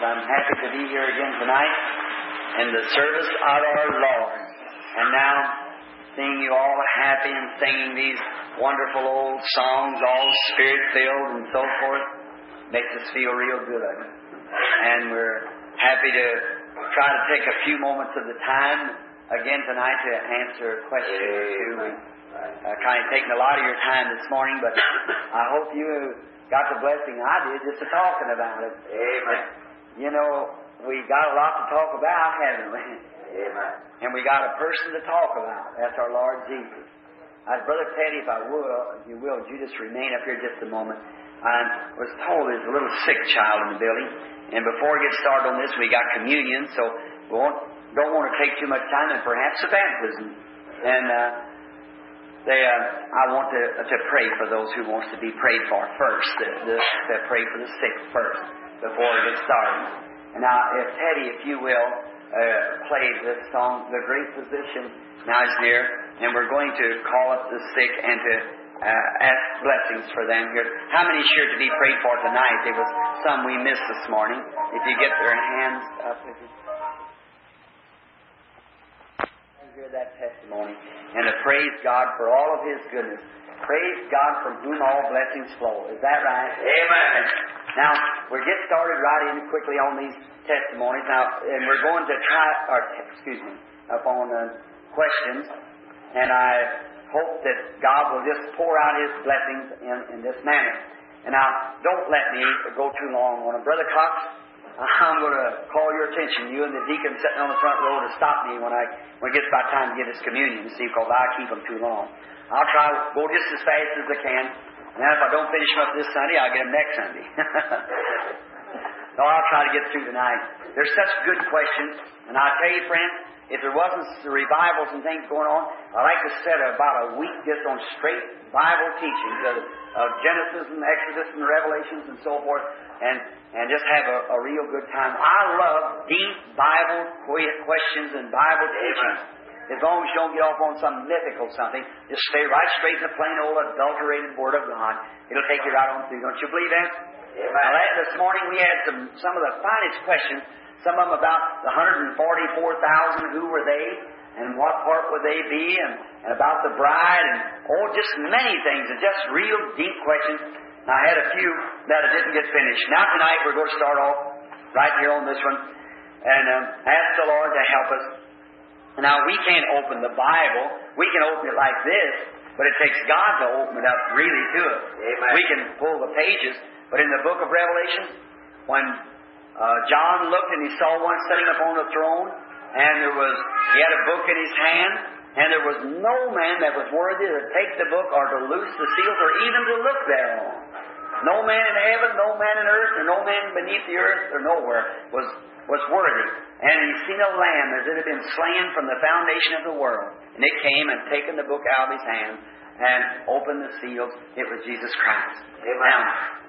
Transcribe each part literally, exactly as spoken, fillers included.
I'm happy to be here again tonight in the service of our Lord. And now, seeing you all happy and singing these wonderful old songs, all Spirit-filled and so forth, makes us feel real good. And we're happy to try to take a few moments of the time again tonight to answer questions or two. We've uh, kind of taken a lot of your time this morning, but I hope you got the blessing I did just to talking about it. Amen. You know, we got a lot to talk about, haven't we? Amen. And we got a person to talk about. That's our Lord Jesus. Uh, Brother Teddy, if I will, if you will, would you just remain up here just a moment? I was told there's a little sick child in the building. And before we get started on this, we got communion, so we won't, don't want to take too much time, and perhaps a baptism. And uh, they, uh, I want to, to pray for those who wants to be prayed for first. To, to, to pray for the sick first before we get started. And now, if Teddy, if you will, uh, play this song, "The Great Physician Now is Near," and we're going to call up the sick and to uh, ask blessings for them here. How many is here to be prayed for tonight? There was some we missed this morning. If you get their hands up, if you hear that testimony, and to praise God for all of His goodness. Praise God from whom all blessings flow. Is that right? Amen. Now, we'll get started right in quickly on these testimonies. Now, and we're going to try, or excuse me, upon uh, questions. And I hope that God will just pour out His blessings in, in this manner. And now, don't let me go too long on it. Brother Cox, I'm going to call your attention, you and the deacon sitting on the front row, to stop me when I when it gets about time to get this communion, see, because I keep them too long. I'll try to go just as fast as I can. And then if I don't finish them up this Sunday, I'll get them next Sunday. So I'll try to get through tonight. There's such good questions. And I'll tell you, friend, if there wasn't revivals and things going on, I'd like to set about a week just on straight Bible teachings of, of Genesis and Exodus and Revelations and so forth, and, and just have a, a real good time. I love deep Bible questions and Bible teachings. As long as you don't get off on some mythical something, just stay right straight in the plain old adulterated Word of God. It'll take you right on through. Don't you believe that? Amen. Now, that, this morning we had some some of the finest questions. Some of them about the one hundred forty-four thousand, who were they, and what part would they be, and, and about the bride, and oh, just many things, and just real deep questions. Now, I had a few that I didn't get finished. Now tonight we're going to start off right here on this one, and um, ask the Lord to help us. Now, we can't open the Bible. We can open it like this, but it takes God to open it up really to it. Amen. We can pull the pages, but in the book of Revelation, when uh, John looked and he saw one sitting upon the throne, and there was he had a book in his hand, and there was no man that was worthy to take the book or to loose the seals or even to look thereon. No man in heaven, no man in earth, or no man beneath the earth, or nowhere was was worthy. And he seen a lamb as it had been slain from the foundation of the world. And it came and taken the book out of his hand and opened the seals. It was Jesus Christ. Amen. Now,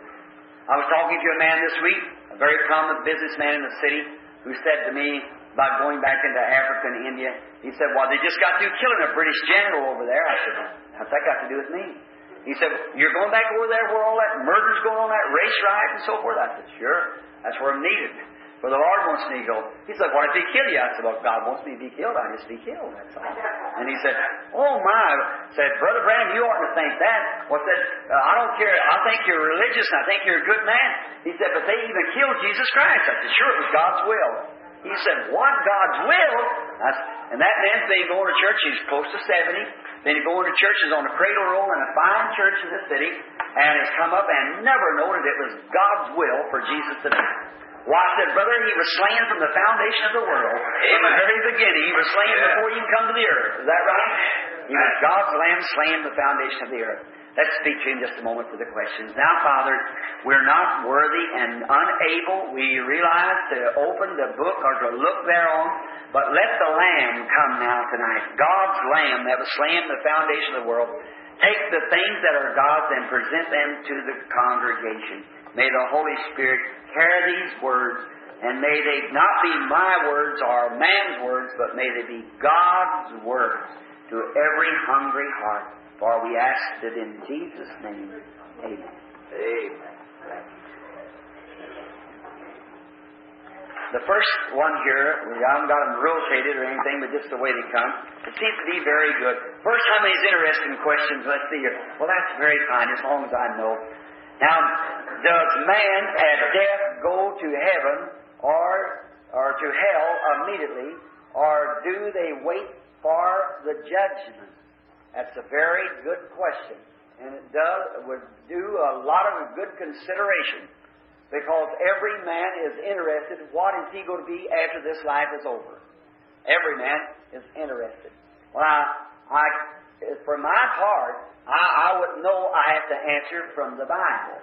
I was talking to a man this week, a very prominent businessman in the city, who said to me about going back into Africa and India. He said, well, they just got through killing a British general over there. I said, what's that got to do with me? He said, you're going back over there where all that murder's going on, that race riot and so forth? I said, sure. That's where I'm needed. Where the Lord wants me to go. He said, what if He kill you? I said, well, if God wants me to be killed, I'll just be killed. That's all. And he said, oh my. Said, Brother Branham, you oughtn't to think that. Well, said, uh, I don't care. I think you're religious and I think you're a good man. He said, but they even killed Jesus Christ. I said, sure, it was God's will. He said, what, God's will? I said, and that man's been going to church. He's close to seventy. Then he going to churches on a cradle roll in a fine church in the city, and has come up and never noted it was God's will for Jesus to die. Well, I said, brother, He was slain from the foundation of the world. From the very beginning, He was slain before He even come to the earth. Is that right? He was God's Lamb slain from the foundation of the earth. Let's speak to Him just a moment for the questions. Now, Father, we're not worthy and unable, we realize, to open the book or to look thereon, but let the Lamb come now tonight. God's Lamb that was slain in the foundation of the world. Take the things that are God's and present them to the congregation. May the Holy Spirit carry these words, and may they not be my words or man's words, but may they be God's words to every hungry heart. For we ask it in Jesus' name. Amen. Amen. the first one here, we haven't got them rotated or anything, but just the way they come. It seems to be very good. First, how many's interested in questions? Let's see here. Well, that's very kind, as long as I know. Now, does man at death go to heaven or or to hell immediately, or do they wait for the judgment? That's a very good question, and it does would do a lot of good consideration, because every man is interested. What is he going to be after this life is over? Every man is interested. Well, I, I for my part, I, I would know I have to answer from the Bible.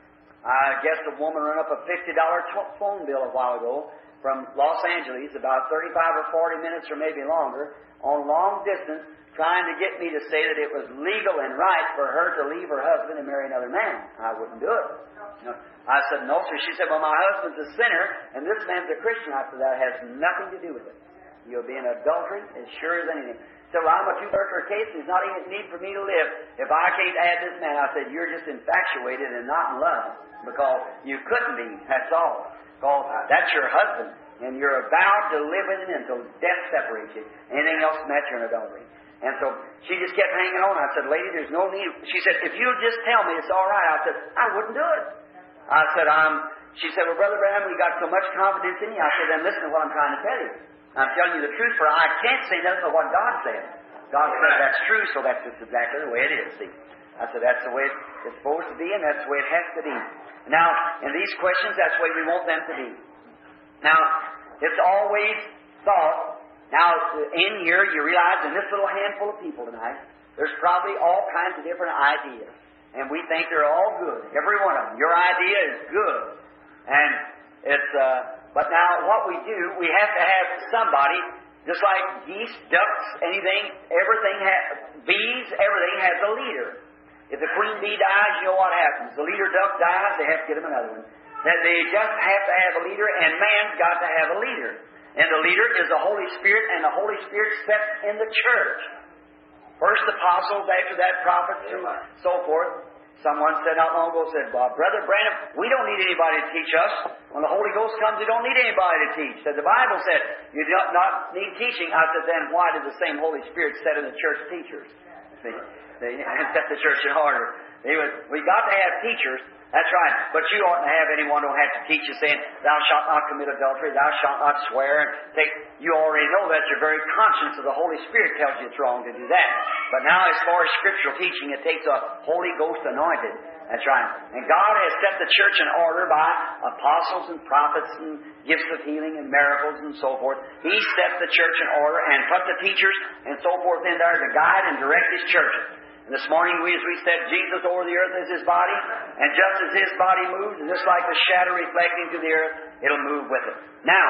I guess a woman run up a fifty dollar t- phone bill a while ago from Los Angeles, about thirty-five or forty minutes or maybe longer, on long distance, trying to get me to say that it was legal and right for her to leave her husband and marry another man. I wouldn't do it. No. I said, no, sir. She said, well, my husband's a sinner, and this man's a Christian. I said, that has nothing to do with it. You'll be in adultery as sure as anything. So, well, I'm a two-thirds case. There's not even need for me to live. If I can't add this man, I said, you're just infatuated and not in love, because you couldn't be. That's all. Because that's your husband, and you're vowed to live with him until death separates you. Anything else from that, you're in adultery. And so she just kept hanging on. I said, lady, there's no need. She said, if you'll just tell me it's all right. I said, I wouldn't do it. I said, um, she said, well, Brother Branham, we got so much confidence in you. I said, then listen to what I'm trying to tell you. I'm telling you the truth, for I can't say nothing but what God said. God said that's true, so that's just exactly the way it is, see. I said, that's the way it's supposed to be, and that's the way it has to be. Now, in these questions, that's the way we want them to be. Now, it's always thought. Now, in here, you realize in this little handful of people tonight, there's probably all kinds of different ideas. And we think they're all good. Every one of them. Your idea is good. And it's, uh, but now what we do, we have to have somebody, just like geese, ducks, anything, everything, ha- bees, everything has a leader. If the queen bee dies, you know what happens. The leader duck dies, they have to get him another one. That they just have to have a leader, and man's got to have a leader. And the leader is the Holy Spirit, and the Holy Spirit sets in the church. First apostles, after that prophets, and so forth. Someone said not long ago, said, well, Brother Branham, we don't need anybody to teach us. When the Holy Ghost comes, we don't need anybody to teach. Said the Bible said, you do not need teaching. I said, then why did the same Holy Spirit set in the church teachers? See, they set the church in order. They was, we got to have teachers. That's right. But you oughtn't to have anyone who has to teach you saying, thou shalt not commit adultery, thou shalt not swear. And take, you already know that. Your very conscience of the Holy Spirit tells you it's wrong to do that. But now as far as scriptural teaching, it takes a Holy Ghost anointed. That's right. And God has set the church in order by apostles and prophets and gifts of healing and miracles and so forth. He set the church in order and put the teachers and so forth in there to guide and direct His church. And this morning, we, as we said, Jesus over the earth is His body, and just as His body moves, and just like the shadow reflecting to the earth, it'll move with it. Now,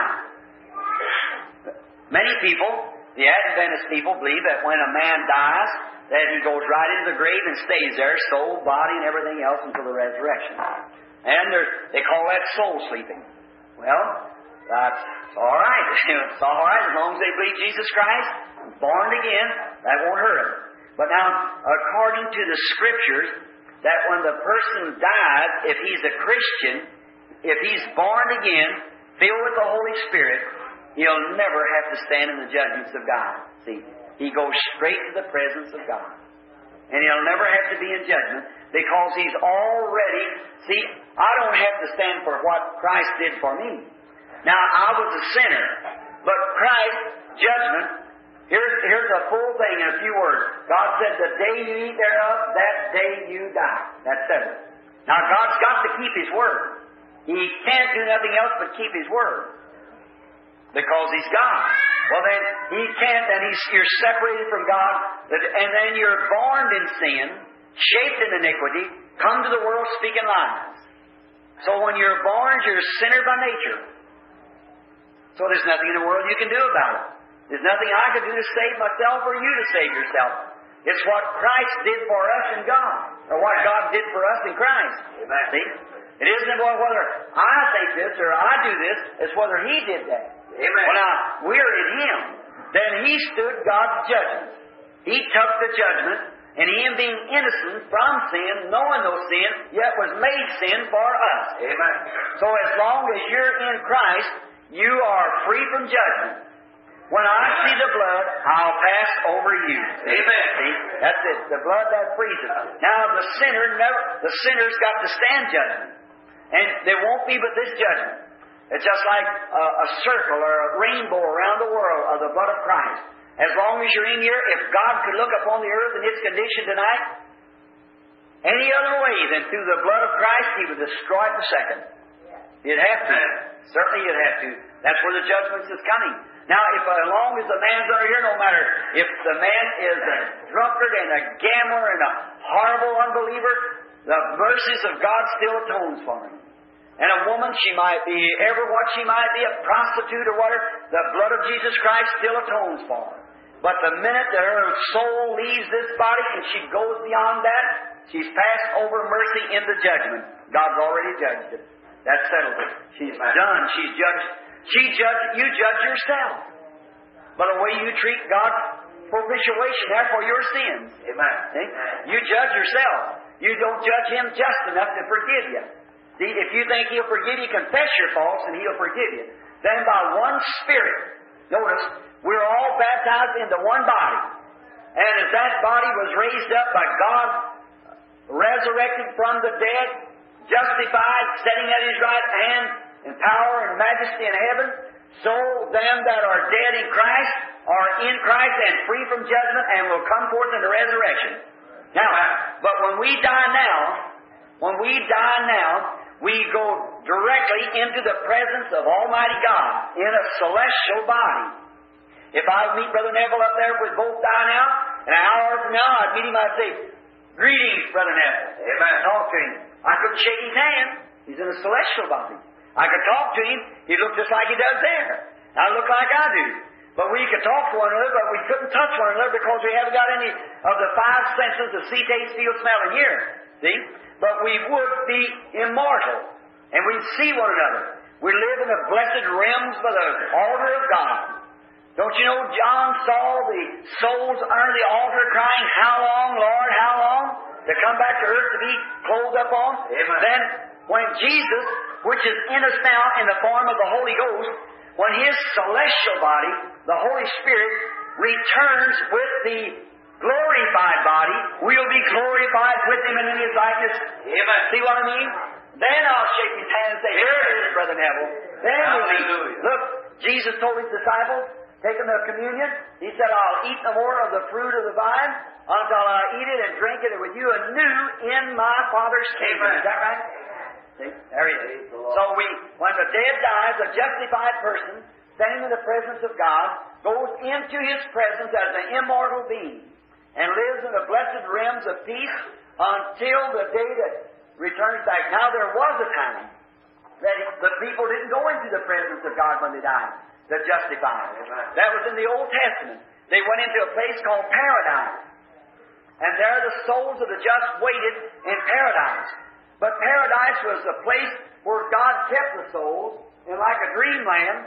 many people, the Adventist people, believe that when a man dies, that he goes right into the grave and stays there, soul, body, and everything else until the resurrection. And they call that soul sleeping. Well, that's all right. It's all right as long as they believe Jesus Christ, born again, that won't hurt them. But now, according to the Scriptures, that when the person dies, if he's a Christian, if he's born again, filled with the Holy Spirit, he'll never have to stand in the judgments of God. See, he goes straight to the presence of God. And he'll never have to be in judgment because he's already... See, I don't have to stand for what Christ did for me. Now, I was a sinner, but Christ's judgment... Here's, here's a full thing in a few words. God said, the day you eat thereof, that day you die. That says it. Now, God's got to keep His word. He can't do nothing else but keep His word. Because He's God. Well, then, He can't, then he's, you're separated from God, and then you're born in sin, shaped in iniquity, come to the world speaking lies. So when you're born, you're a sinner by nature. So there's nothing in the world you can do about it. There's nothing I can do to save myself or you to save yourself. It's what Christ did for us in God, or what God did for us in Christ. Amen. See? It isn't about whether I think this or I do this, it's whether He did that. Amen. Well, now, we're in Him. Then He stood God's judgment. He took the judgment, and Him being innocent from sin, knowing no sin, yet was made sin for us. Amen. So as long as you're in Christ, you are free from judgment. When I see the blood, I'll pass over you. Amen. See? That's it. The blood that frees us. Now the sinner never the sinner's got to stand judgment. And there won't be but this judgment. It's just like a, a circle or a rainbow around the world of the blood of Christ. As long as you're in here, if God could look upon the earth in its condition tonight, any other way than through the blood of Christ, He would destroy it in a second. You'd have to. Certainly you'd have to. That's where the judgment is coming. Now, if as long as the man's under here, no matter if the man is a drunkard and a gambler and a horrible unbeliever, the mercies of God still atones for him. And a woman, she might be ever what she might be, a prostitute or whatever, the blood of Jesus Christ still atones for her. But the minute that her soul leaves this body and she goes beyond that, she's passed over mercy into judgment. God's already judged it. That settles it. She's done. She's judged. She judged. You judge yourself. By the way you treat God's propitiation, therefore your sins. Amen. See? You judge yourself. You don't judge Him just enough to forgive you. See, if you think He'll forgive you, confess your faults and He'll forgive you. Then by one Spirit, notice, we're all baptized into one body. And as that body was raised up by God, resurrected from the dead, justified, sitting at His right hand in power and majesty in heaven, so them that are dead in Christ are in Christ and free from judgment and will come forth in the resurrection. Now, but when we die now, when we die now, we go directly into the presence of Almighty God in a celestial body. If I meet Brother Neville up there, if we both die now, an hour from now, I'd meet him, I'd say, "Greetings, Brother Neville." Amen. Talk to him. I couldn't shake his hand. He's in a celestial body. I could talk to him. He looked just like he does there. I look like I do. But we could talk to one another, but we couldn't touch one another because we haven't got any of the five senses of see, taste, feel, smell, and hear. See? But we would be immortal. And we'd see one another. We live in the blessed realms by the altar of God. Don't you know John saw the souls under the altar crying, "How long, Lord, how long?" To come back to earth to be clothed upon. Amen. Then when Jesus, which is in us now in the form of the Holy Ghost, when His celestial body, the Holy Spirit, returns with the glorified body, we'll be glorified with Him in His likeness. Amen. See what I mean? Then I'll shake His hand and say, "Here it is, Brother Neville." Then we'll be. Look, Jesus told His disciples, taking the communion, He said, "I'll eat no more of the fruit of the vine until I eat it and drink it with you anew in my Father's kingdom." Is that right? See? There He is. So we, when the dead dies, a justified person, standing in the presence of God, goes into His presence as an immortal being and lives in the blessed realms of peace until the day that returns back. Now there was a time that the people didn't go into the presence of God when they died, the justified. That was in the Old Testament. They went into a place called paradise. And there the souls of the just waited in paradise. But paradise was the place where God kept the souls in like a dreamland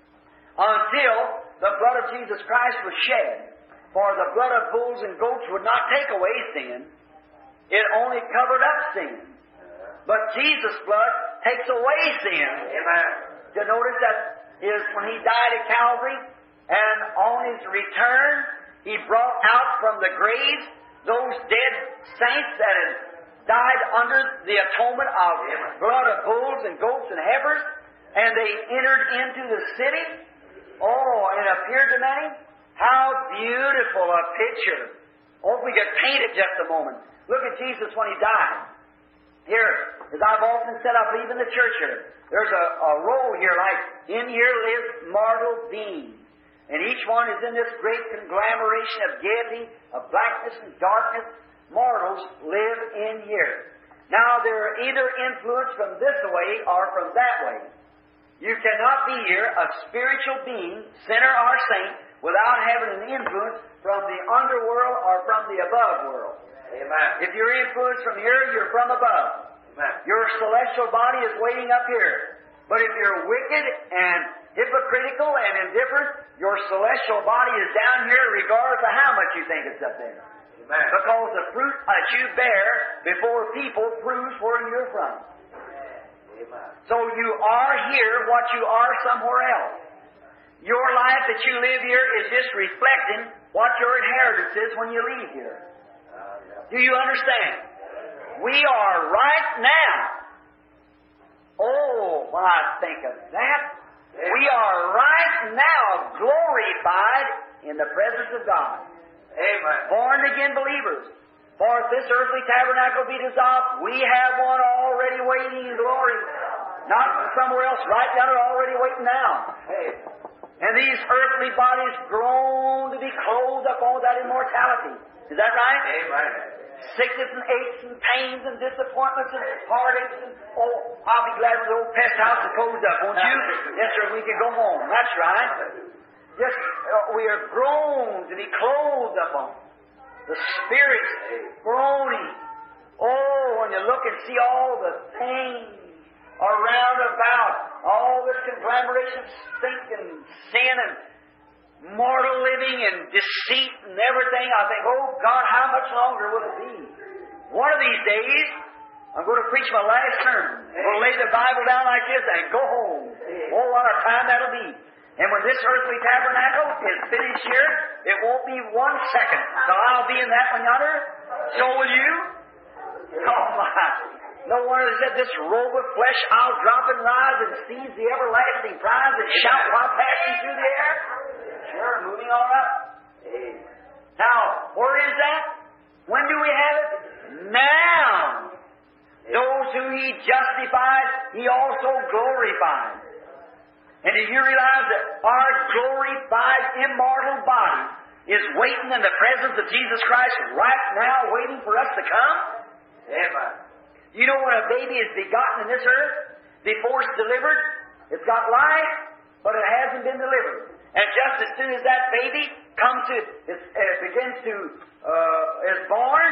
until the blood of Jesus Christ was shed. For the blood of bulls and goats would not take away sin. It only covered up sin. But Jesus' blood takes away sin. Amen. You notice that is when He died at Calvary, and on His return, He brought out from the grave those dead saints that had died under the atonement of blood of bulls and goats and heifers, and they entered into the city. Oh, and appeared to many. How beautiful a picture. Oh, if we could paint it just a moment. Look at Jesus when He died. Here, as I've often said, I believe in the church here. There's a, a row here like, "In here lives mortal beings." And each one is in this great conglomeration of gaiety, of blackness and darkness. Mortals live in here. Now, they're either influenced from this way or from that way. You cannot be here a spiritual being, sinner or saint, without having an influence from the underworld or from the above world. Amen. If you're influenced from here, you're from above. Amen. Your celestial body is waiting up here. But if you're wicked and hypocritical and indifferent, your celestial body is down here regardless of how much you think it's up there. Amen. Because the fruit that you bear before people proves where you're from. Amen. So you are here what you are somewhere else. Your life that you live here is just reflecting what your inheritance is when you leave here. Do you understand? We are right now. Oh, when I think of that, we are right now glorified in the presence of God. Amen. Born again believers. For if this earthly tabernacle be dissolved, we have one already waiting in glory. Not somewhere else, right yonder, already waiting now. And these earthly bodies grown to be clothed up on that immortality. Is that right? Amen. Sickness and aches and pains and disappointments and heartaches and, oh, I'll be glad when the old pest house is closed up, won't you? Yes, sir, we can go home. That's right. Yes, uh, we are grown to be clothed upon. The Spirit groaning. Oh, when you look and see all the things around about, all this conglomeration of stink and sin and mortal living and deceit and everything, I think, oh God, how much longer will it be? One of these days, I'm going to preach my last sermon. We'll lay the Bible down like this and go home. Oh, what a time that'll be. And when this earthly tabernacle is finished here, it won't be one second. So I'll be in that one yonder. So will you. Oh my. No wonder they said, this robe of flesh I'll drop and rise and seize the everlasting prize and shout while passing through the air. Sure, moving on up. Now, where is that? When do we have it? Now. Those who He justified, He also glorified. And do you realize that our glorified immortal body is waiting in the presence of Jesus Christ right now, waiting for us to come? Amen. You know when a baby is begotten in this earth, before it's delivered, it's got life, but it hasn't been delivered. And just as soon as that baby comes to, it uh, begins to, uh, is born,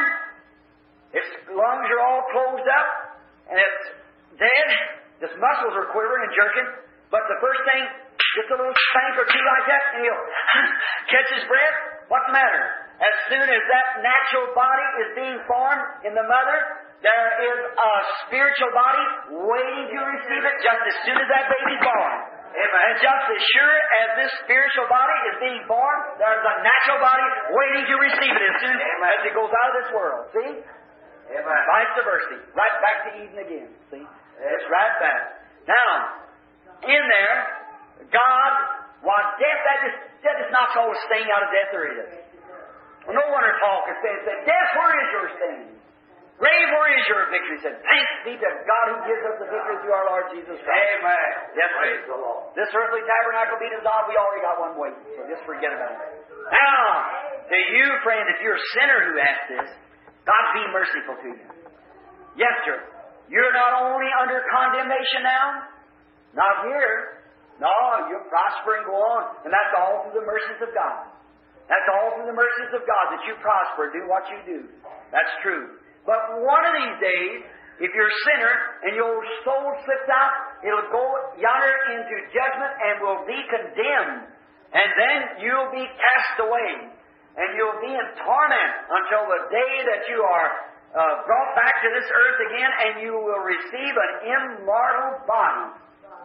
its lungs are all closed up, and it's dead. Its muscles are quivering and jerking. But the first thing, just a little spank or two like that, and he'll catch his breath. What's the matter? As soon as that natural body is being formed in the mother, there is a spiritual body waiting to receive it just as soon as that baby's born. And just as sure as this spiritual body is being born, there's a natural body waiting to receive it as soon as it goes out of this world. See? Amen. Vice versa. Right back to Eden again. See? It's right back. Now, in there, God, what death, that is, that is not all sting out of death, there is. Well, no wonder Paul could say, said, death, where is your sting? Grave, where is your victory? He said, thanks be to God who gives us the victory through our Lord Jesus Christ. Amen. Yes, praise the Lord. This earthly tabernacle be dissolved, we already got one waiting, so just forget about it. Now, to you, friend, if you're a sinner who asked this, God be merciful to you. Yes, sir. You're not only under condemnation now, not here. No, you'll prosper and go on. And that's all through the mercies of God. That's all through the mercies of God that you prosper, do what you do. That's true. But one of these days, if you're a sinner and your soul slips out, it'll go yonder into judgment and will be condemned. And then you'll be cast away. And you'll be in torment until the day that you are uh, brought back to this earth again, and you will receive an immortal body.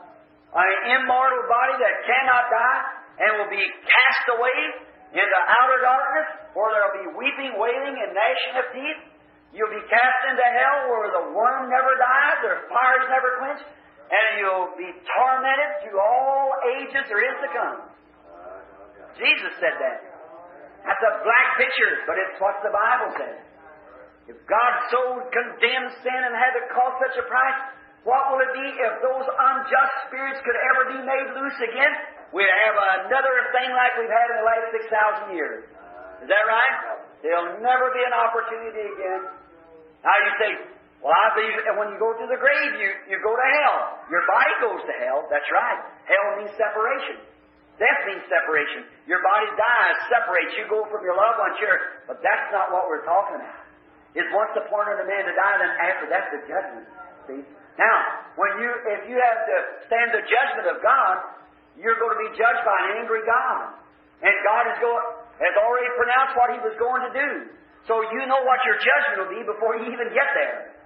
An immortal body that cannot die and will be cast away into outer darkness, where there will be weeping, wailing, and gnashing of teeth. You'll be cast into hell where the worm never dies, their fires never quench, and you'll be tormented to all ages there is to come. Jesus said that. That's a black picture, but it's what the Bible says. If God so condemned sin and had to cost such a price, what will it be if those unjust spirits could ever be made loose again? We'd have another thing like we've had in the last six thousand years. Is that right? There'll never be an opportunity again. Now you say, well, I believe when you go to the grave, you, you go to hell. Your body goes to hell. That's right. Hell means separation. Death means separation. Your body dies, separates. You go from your loved ones here. But that's not what we're talking about. It's once the point of the man to die, then after that's the judgment. See? Now, when you, if you have to stand the judgment of God, you're going to be judged by an angry God. And God is going, has already pronounced what He was going to do. So you know what your judgment will be before you even get there.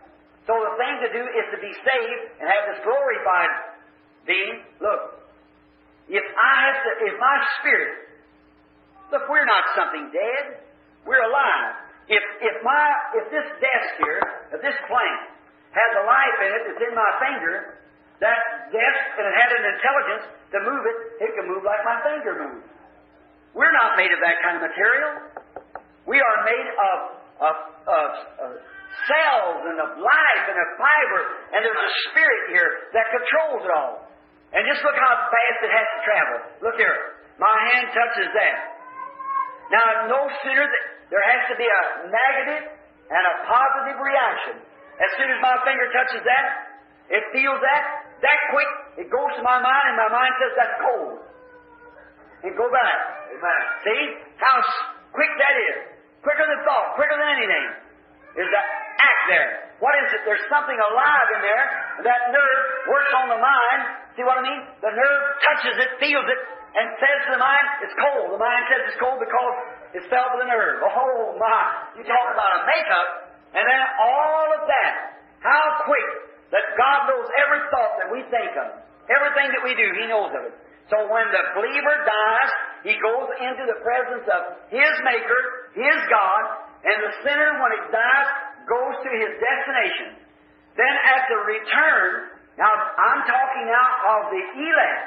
So the thing to do is to be saved and have this glorified being. Look, if I have to, if my spirit, look, we're not something dead. We're alive. If if my if this desk here, if this plant has a life in it that's in my finger, that desk, and it had an intelligence to move it, it can move like my finger moves. We're not made of that kind of material. We are made of, of, of, of cells and of life and of fiber, and there's a spirit here that controls it all. And just look how fast it has to travel. Look here. My hand touches that. Now, no sooner that there has to be a negative and a positive reaction. As soon as my finger touches that, it feels that, that quick, it goes to my mind, and my mind says that's cold. And go back. Amen. See how quick that is? Quicker than thought, quicker than anything. Is that act there? What is it? There's something alive in there. That nerve works on the mind. See what I mean? The nerve touches it, feels it, and says to the mind, it's cold. The mind says it's cold because it's felt with the nerve. Oh my! You talk about a makeup, and then all of that. How quick that God knows every thought that we think of. Everything that we do, He knows of it. So when the believer dies, he goes into the presence of his Maker, his God, and the sinner, when he dies, goes to his destination. Then at the return, now I'm talking now of the elect,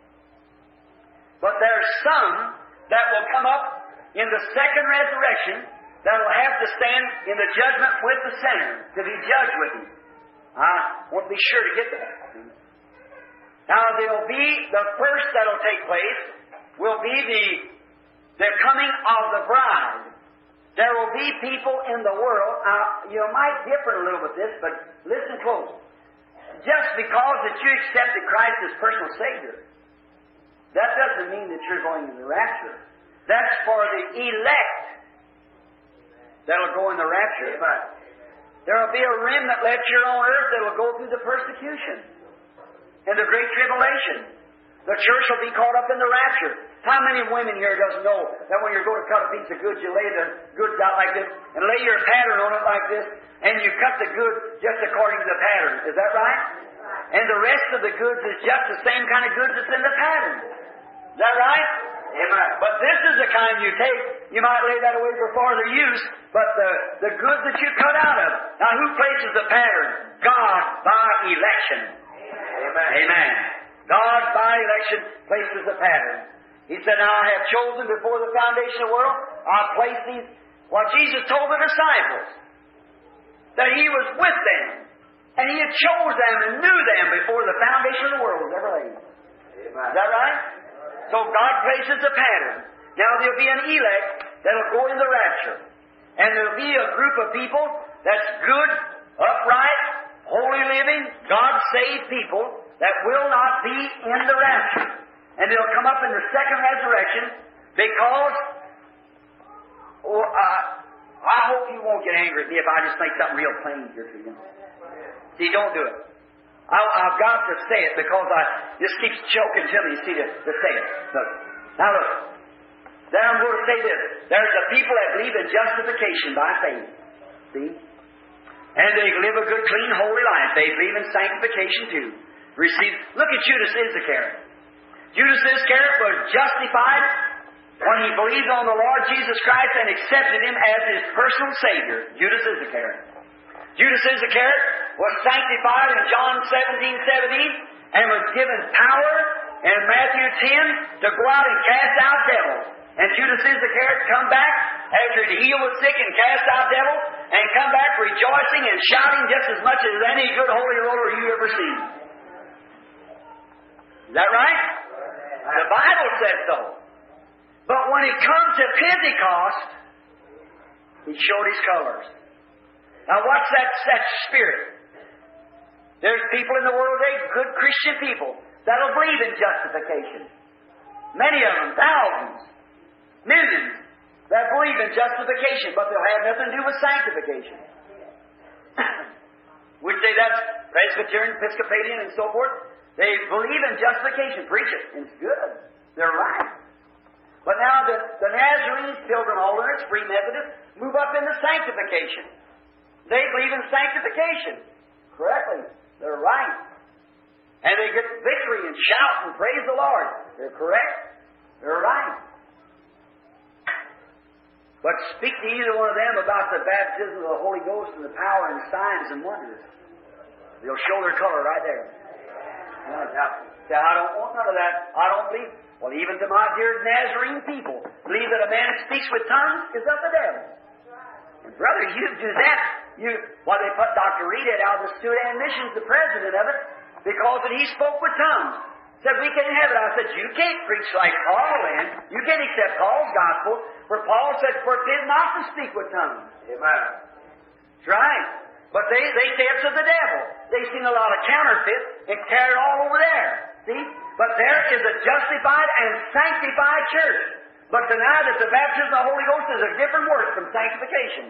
but there's some that will come up in the second resurrection that will have to stand in the judgment with the sinner, to be judged with him. I want to be sure to get that. Now, there'll be, the first that'll take place will be the, the coming of the bride. There will be people in the world, uh, you might differ a little with this, but listen close. Just because that you accepted Christ as personal Savior, that doesn't mean that you're going in the rapture. That's for the elect that'll go in the rapture. But there will be a remnant left here on earth that will go through the persecution and the great tribulation. The church will be caught up in the rapture. How many women here doesn't know that when you're going to cut a piece of goods, you lay the goods out like this and lay your pattern on it like this, and you cut the goods just according to the pattern. Is that right? And the rest of the goods is just the same kind of goods that's in the pattern. Is that right? Amen. But this is the kind you take. You might lay that away for farther use, but the, the goods that you cut out of. Now, who places the pattern? God by election. Amen. Amen. God by election places the pattern. He said, now I have chosen before the foundation of the world, I'll place these. Well, Jesus told the disciples that He was with them, and He had chose them and knew them before the foundation of the world was ever laid. Amen. Is that right? So God places the pattern. Now there'll be an elect that'll go in the rapture. And there'll be a group of people that's good, upright, holy living, God-saved people that will not be in the rapture. And they'll come up in the second resurrection because, oh, uh, I hope you won't get angry at me if I just make something real plain here to you. See, don't do it. I, I've got to say it because I just keeps choking to me, you see, to, to say it. Look. Now look. Then I'm going to say this. There's the people that believe in justification by faith. See? And they live a good, clean, holy life. They believe in sanctification too. Receive. Look at Judas Iscariot. Judas Iscariot was justified when he believed on the Lord Jesus Christ and accepted Him as his personal Savior. Judas Iscariot. Judas Iscariot was sanctified in John seventeen seventeen and was given power in Matthew ten to go out and cast out devils. And Judas Iscariot come back after he healed the sick and cast out devils, and come back rejoicing and shouting just as much as any good holy roller you ever seen. Is that right? The Bible says so. But when it comes to Pentecost, he showed his colors. Now what's that, that spirit? There's people in the world today, good Christian people, that'll believe in justification. Many of them, thousands, millions, that believe in justification, but they'll have nothing to do with sanctification. We'd say that's Presbyterian, Episcopalian, and so forth. They believe in justification, preach it, and it's good. They're right. But now the, the Nazarenes, Pilgrim Holders, Free Methodists, move up into sanctification. They believe in sanctification. correctly. They're right. And they get victory and shout and praise the Lord. They're correct. They're right. But speak to either one of them about the baptism of the Holy Ghost and the power and signs and wonders. They'll show their color right there. Now, now, I don't want none of that. I don't believe. Well, even to my dear Nazarene people, believe that a man that speaks with tongues is of the devil. And brother, you do that. You, well, they put Doctor Reed out of the Sudan Missions, the president of it, because that he spoke with tongues. Said, we can't have it. I said, you can't preach like Paul, then. You can't accept Paul's gospel, for Paul said, forbid not to speak with tongues. Amen. That's right. But they, they say it's of the devil. They've seen a lot of counterfeit and carried all over there. See? But there is a justified and sanctified church. But deny that the baptism of the Holy Ghost is a different word from sanctification.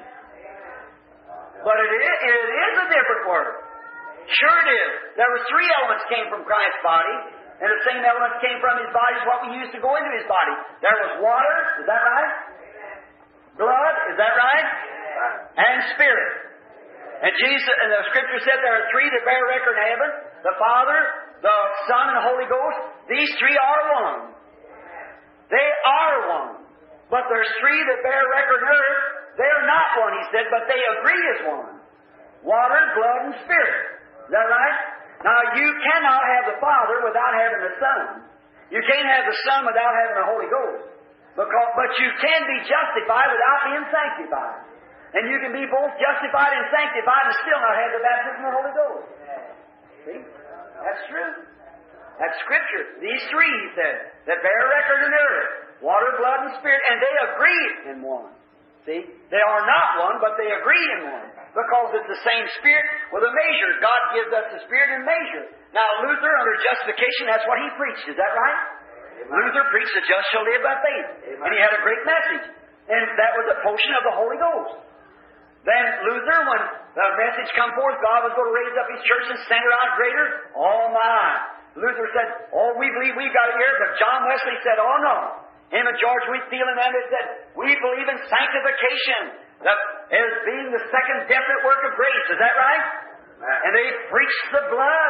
But it is, it is a different word. Sure it is. There were three elements came from Christ's body, and the same elements came from His body as what we used to go into His body. There was water, is that right? Blood, is that right? And Spirit. And Jesus, and the Scripture said there are three that bear record in heaven: the Father, the Son, and the Holy Ghost. These three are one. They are one. But there's three that bear record on earth. They are not one, He said, but they agree as one. Water, blood, and Spirit. Is that right? Now, you cannot have the Father without having the Son. You can't have the Son without having the Holy Ghost. Because, but you can be justified without being sanctified. And you can be both justified and sanctified and still not have the baptism of the Holy Ghost. See? That's true. That's Scripture. These three, He said, that bear record in earth: water, blood, and Spirit, and they agree in one. See? They are not one, but they agree in one. Because it's the same Spirit with a measure. God gives us the Spirit in measure. Now, Luther, under justification, that's what he preached. Is that right? Amen. Luther preached the just shall live by faith. Amen. And he had a great message. And that was a portion of the Holy Ghost. Then Luther, when the message come forth, God was going to raise up His church and send her out greater. Oh my! Luther said, oh, we believe we got it here. But John Wesley said, oh no. Him and George Whitefield and them said, we believe in sanctification, that as being the second definite work of grace. Is that right? Amen. And they preached the blood.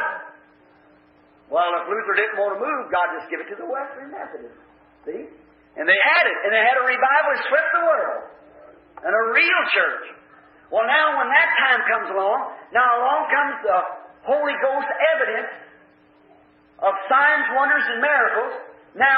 Well, if Luther didn't want to move, God just give it to the Western Methodists. See? And they had it. And they had a revival that swept the world. And a real church. Well, now when that time comes along, now along comes the Holy Ghost evidence of signs, wonders, and miracles. Now,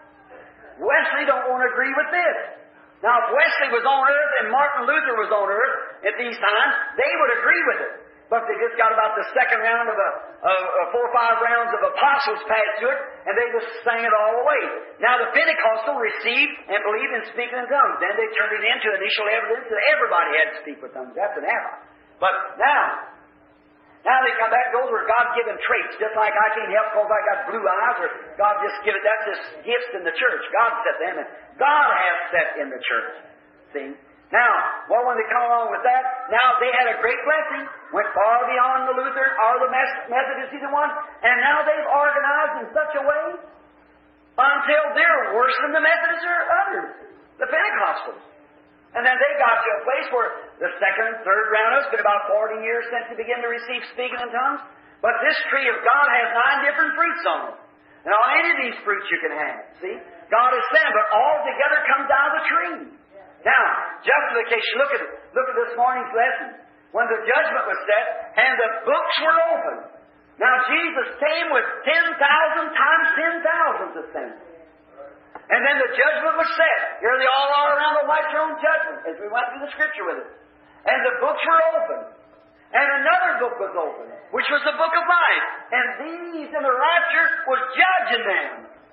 Wesley don't want to agree with this. Now, if Wesley was on earth and Martin Luther was on earth at these times, they would agree with it. But they just got about the second round of a, a, a four or five rounds of apostles passed to it, and they just sang it all away. Now, the Pentecostal received and believed in speaking in tongues. Then they turned it into initial evidence that everybody had to speak with tongues. That's an error. But now, now they come back, those are God-given traits, just like I can't help because I got blue eyes, or God just give it, that's just gifts in the church. God set them, and God has set in the church. See? Now, well, when they come along with that, now they had a great blessing, went far beyond the Lutheran or the Methodist, either one, and now they've organized in such a way until they're worse than the Methodists or others, the Pentecostals. And then they got to a place where the second and third round, it's been about forty years since they began to receive speaking in tongues. But this tree of God has nine different fruits on it. Now, any of these fruits you can have. See? God has sent them, but all together comes out of the tree. Now, justification. Look at it. Look at this morning's lesson. When the judgment was set and the books were opened. Now, Jesus came with ten thousand times ten thousand of things. And then the judgment was set. Here they all are around the white throne judgment as we went through the Scripture with it. And the books were opened. And another book was opened, which was the book of life. And these in the rapture was judging them.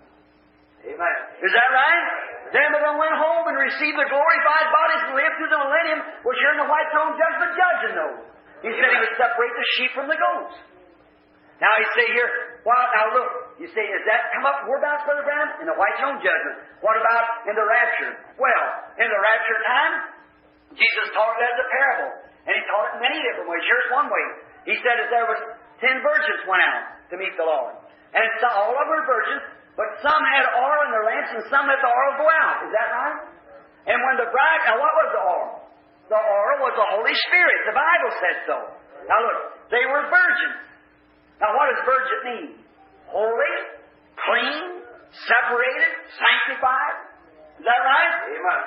Amen. Is that right? Them that went home and received the glorified bodies and lived through the millennium was here in the white throne judgment judging those. He said He would separate the sheep from the goats. Now He say here, well, now look, you say, does that come up whereabouts, Brother Brown? In the white throne judgment. What about in the rapture? Well, in the rapture time, Jesus taught it as a parable. And He taught it in many different ways. Here's one way. He said that there was ten virgins went out to meet the Lord. And so all of them were virgins, but some had oil in their lamps and some let the oil go out. Is that right? And when the bride, now what was the oil? The oil was the Holy Spirit. The Bible said so. Now look, they were virgins. Now what does virgin mean? Holy, clean, separated, sanctified. Is that right? Amen.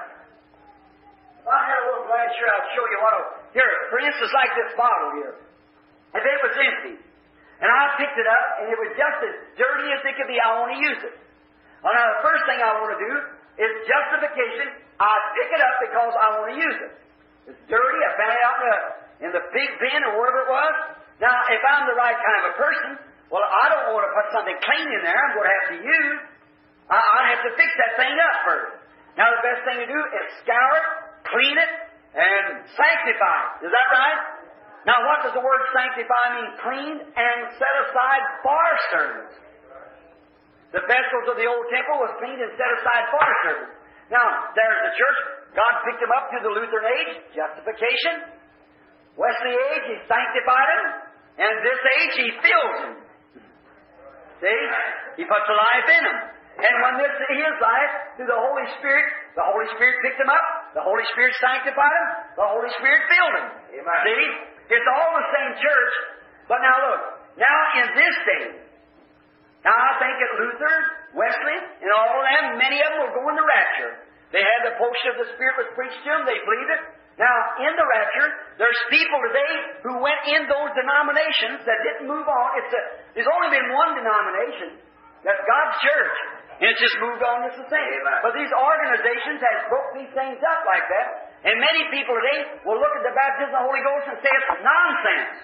If I had a little glass here, I'll show you what. I'll, here, for instance, like this bottle here. If it was empty, and I picked it up, and it was just as dirty as it could be, I want to use it. Well, now, the first thing I want to do is justification. I pick it up because I want to use it. It's dirty. I found it out in the, in the pig pen or whatever it was. Now, if I'm the right kind of a person, well, I don't want to put something clean in there. I'm going to have to use. I, I have to fix that thing up first. Now, the best thing to do is scour it, clean it, and sanctify it. Is that right? Now, what does the word sanctify mean? Clean and set aside for service. The vessels of the old temple was cleaned and set aside for service. Now, there's the church. God picked them up through the Lutheran age, justification. Wesley age, He sanctified them. And this age, He fills them. See? He puts a life in them. And when this is His life, through the Holy Spirit, the Holy Spirit picked them up, the Holy Spirit sanctified them, the Holy Spirit filled them. Amen. See? It's all the same church. But now look, now in this day, now I think at Luther, Wesley, and all of them, many of them will go in the rapture. They had the portion of the Spirit was preached to them, they believed it. Now, in the rapture, there's people today who went in those denominations that didn't move on. It's a, there's only been one denomination. That's God's church. And it's just moved on just the same. Amen. But these organizations have broke these things up like that. And many people today will look at the baptism of the Holy Ghost and say it's nonsense.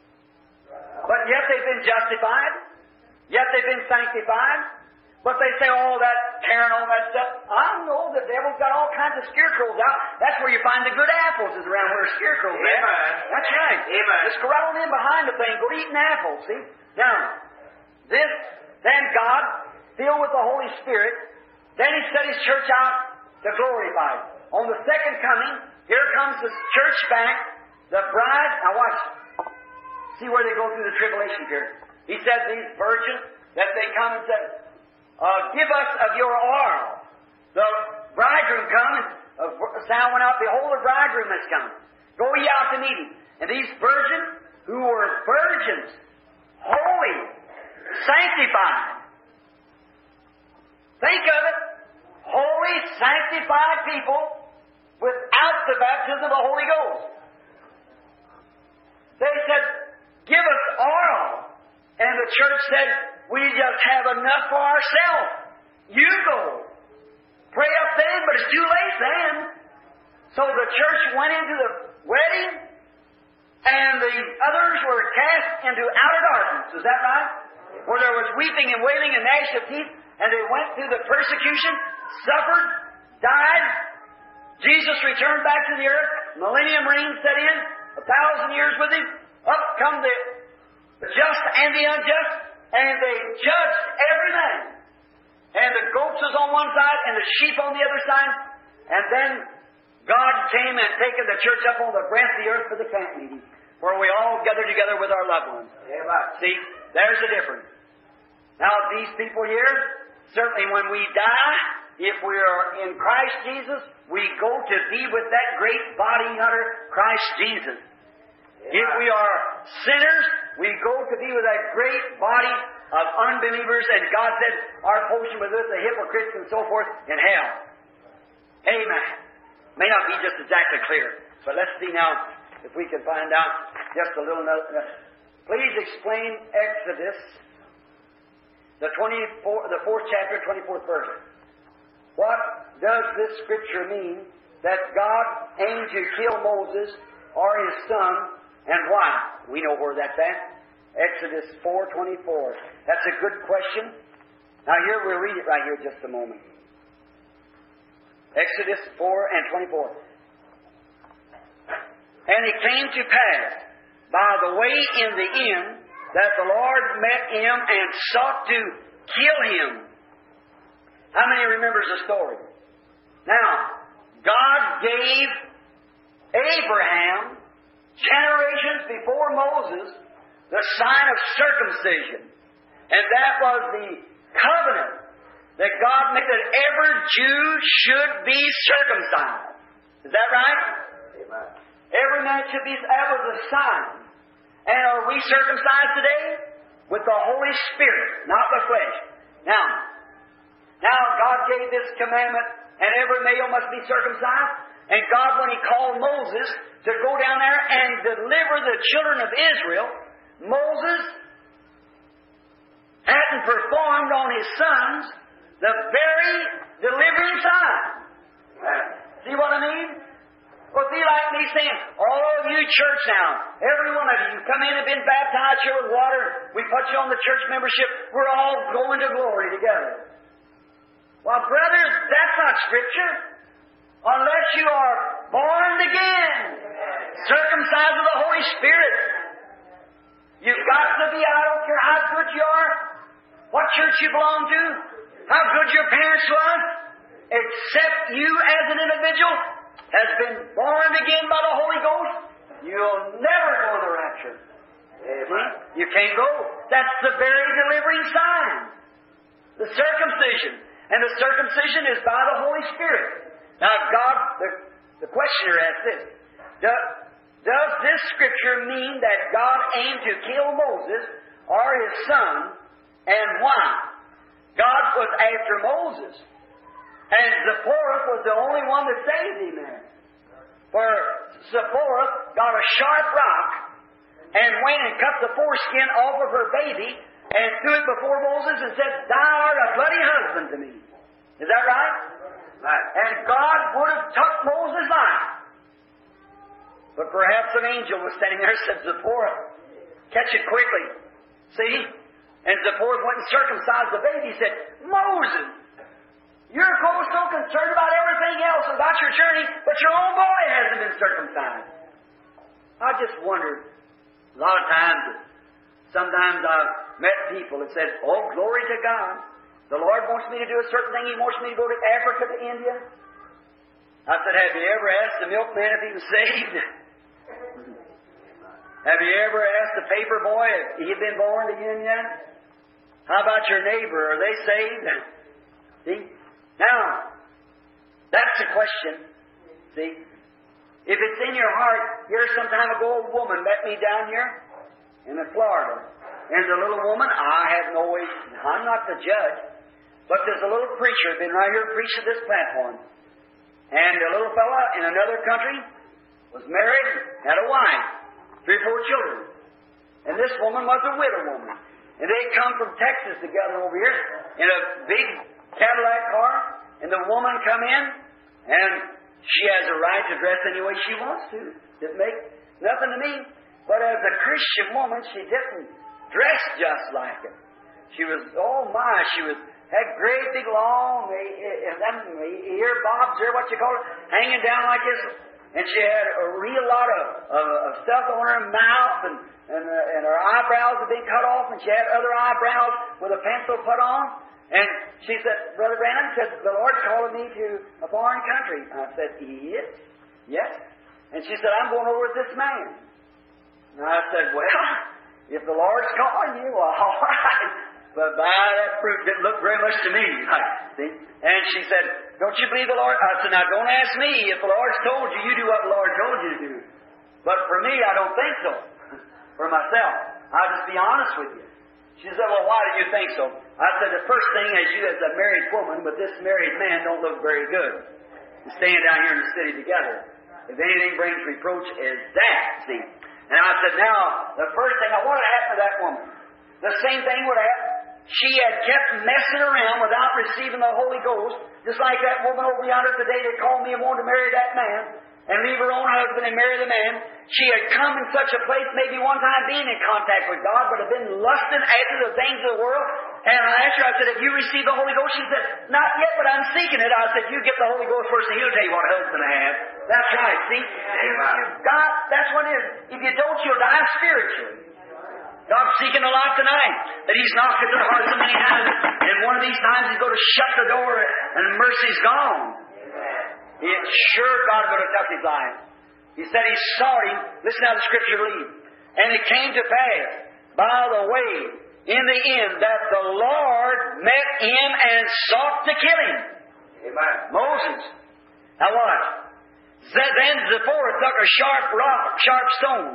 But yet they've been justified. Yet they've been sanctified. But they say all that tearing all that stuff. I know the devil's got all kinds of scarecrows out. That's where you find the good apples, is around where a scarecrow is. Amen. That's right. Amen. Just corral in behind the thing. Go eating apples, see? Now, this, then God, filled with the Holy Spirit, then He set His church out to glorify it. On the second coming, here comes the church back, the bride. Now watch. See where they go through the tribulation period. He said these virgins, that they come and said, Uh, give us of your oil. The bridegroom come, and a sound went out, behold, the bridegroom has come. Go ye out to meet him. And these virgins, who were virgins, holy, sanctified. Think of it. Holy, sanctified people without the baptism of the Holy Ghost. They said, give us oil. And the church said, we just have enough for ourselves. You go. Pray up then, but it's too late then. So the church went into the wedding, and the others were cast into outer darkness. Is that right? Where there was weeping and wailing and gnashing of teeth, and they went through the persecution, suffered, died. Jesus returned back to the earth. Millennium reign set in. A thousand years with Him. Up come the, the just and the unjust. And they judged every man. And the goats was on one side and the sheep on the other side. And then God came and taken the church up on the breadth of the earth for the camp meeting, where we all gather together with our loved ones. Amen. See, there's the difference. Now, these people here, certainly when we die, if we are in Christ Jesus, we go to be with that great body under Christ Jesus. Amen. If we are sinners, we go to be with that great body of unbelievers, and God said, our portion with us, the hypocrites and so forth, in hell. Amen. May not be just exactly clear, but let's see now if we can find out just a little. Please explain Exodus, the twenty-four, the fourth chapter, twenty-fourth verse. What does this scripture mean that God aimed to kill Moses or his son, and why? We know where that's at. Exodus four twenty-four. That's a good question. Now here, we'll read it right here just a moment. Exodus four and twenty-four. And it came to pass by the way in the end that the Lord met him and sought to kill him. How many remembers the story? Now, God gave Abraham, generations before Moses, the sign of circumcision. And that was the covenant that God made that every Jew should be circumcised. Is that right? Amen. Every man should be, that was a sign. And are we circumcised today? With the Holy Spirit, not the flesh. Now, now God gave this commandment, and every male must be circumcised. And God, when He called Moses to go down there and deliver the children of Israel, Moses hadn't performed on his sons the very delivering sign. See what I mean? Well, be like me saying, all of you church now, every one of you, you come in and been baptized here with water, we put you on the church membership, we're all going to glory together. Well, brothers, that's not Scripture. Unless you are born again, circumcised with the Holy Spirit. You've got to be, I don't care how good you are, what church you belong to, how good your parents was, except you as an individual has been born again by the Holy Ghost, you'll never go in the rapture. See? You can't go. That's the very delivering sign. The circumcision. And the circumcision is by the Holy Spirit. Now, God, the, the questioner asks this. Does, does this Scripture mean that God aimed to kill Moses or his son, and why? God was after Moses. And Zipporah was the only one that saved him there. For Zipporah got a sharp rock and went and cut the foreskin off of her baby and threw it before Moses and said, "Thou art a bloody husband to me." Is that right? Right. And God would have took Moses' life. But perhaps an angel was standing there and said, "Zipporah, catch it quickly." See? And Zipporah went and circumcised the baby. He said, "Moses, you're so concerned about everything else, about your journey, but your own boy hasn't been circumcised." I just wondered, a lot of times, sometimes I've met people that said, "Oh, glory to God. The Lord wants me to do a certain thing. He wants me to go to Africa, to India." I said, "Have you ever asked the milkman if he was saved? Have you ever asked the paper boy if he had been born again yet? How about your neighbor? Are they saved?" See? Now, that's the question. See? If it's in your heart, here some time ago, a woman met me down here in Florida. And the little woman, I have no way, I'm not the judge, but there's a little preacher been right here preaching this platform. And a little fella in another country was married, had a wife, three or four children. And this woman was a widow woman. And they come from Texas together over here in a big Cadillac car, and the woman come in, and she has a right to dress any way she wants to. It makes nothing to me. But as a Christian woman, she didn't dress just like it. She was, oh my, she was had great big long ear bobs, or what you call it, hanging down like this. And she had a real lot of, of, of stuff on her mouth, and, and, uh, and her eyebrows had been cut off, and she had other eyebrows with a pencil put on. And she said, "Brother Branham," said, "the Lord's calling me to a foreign country." I said, "Yes, yes." And she said, "I'm going over with this man." And I said, "Well, if the Lord's calling you, well, all right." But by that fruit didn't look very much to me. See? And she said, "Don't you believe the Lord?" I said, "Now, don't ask me. If the Lord's told you, you do what the Lord told you to do. But for me, I don't think so. For myself. I'll just be honest with you." She said, "Well, why did you think so?" I said, "The first thing is you as a married woman with this married man don't look very good. Staying down here in the city together. If anything brings reproach is that, see." And I said, "Now, the first thing, what would have happened to that woman? The same thing would have happened. She had kept messing around without receiving the Holy Ghost, just like that woman over yonder today that called me and wanted to marry that man and leave her own husband and marry the man. She had come in such a place, maybe one time being in contact with God, but had been lusting after the things of the world. And I asked her, I said, "Have you received the Holy Ghost?" She said, "Not yet, but I'm seeking it." I said, "You get the Holy Ghost first, and He'll tell you what husband to have." That's right, see? You, you've got, that's what it is. If you don't, you'll die spiritually. God's seeking a lot tonight, that He's knocked at their hearts so many times, and one of these times He's going to shut the door, and mercy's gone. It's sure God would have took his life. He said He sought him. Listen how the Scripture reads. "And it came to pass, by the way, in the end, that the Lord met him and sought to kill him." Amen. Moses. Now watch. Then Zipporah took a sharp rock, sharp stone,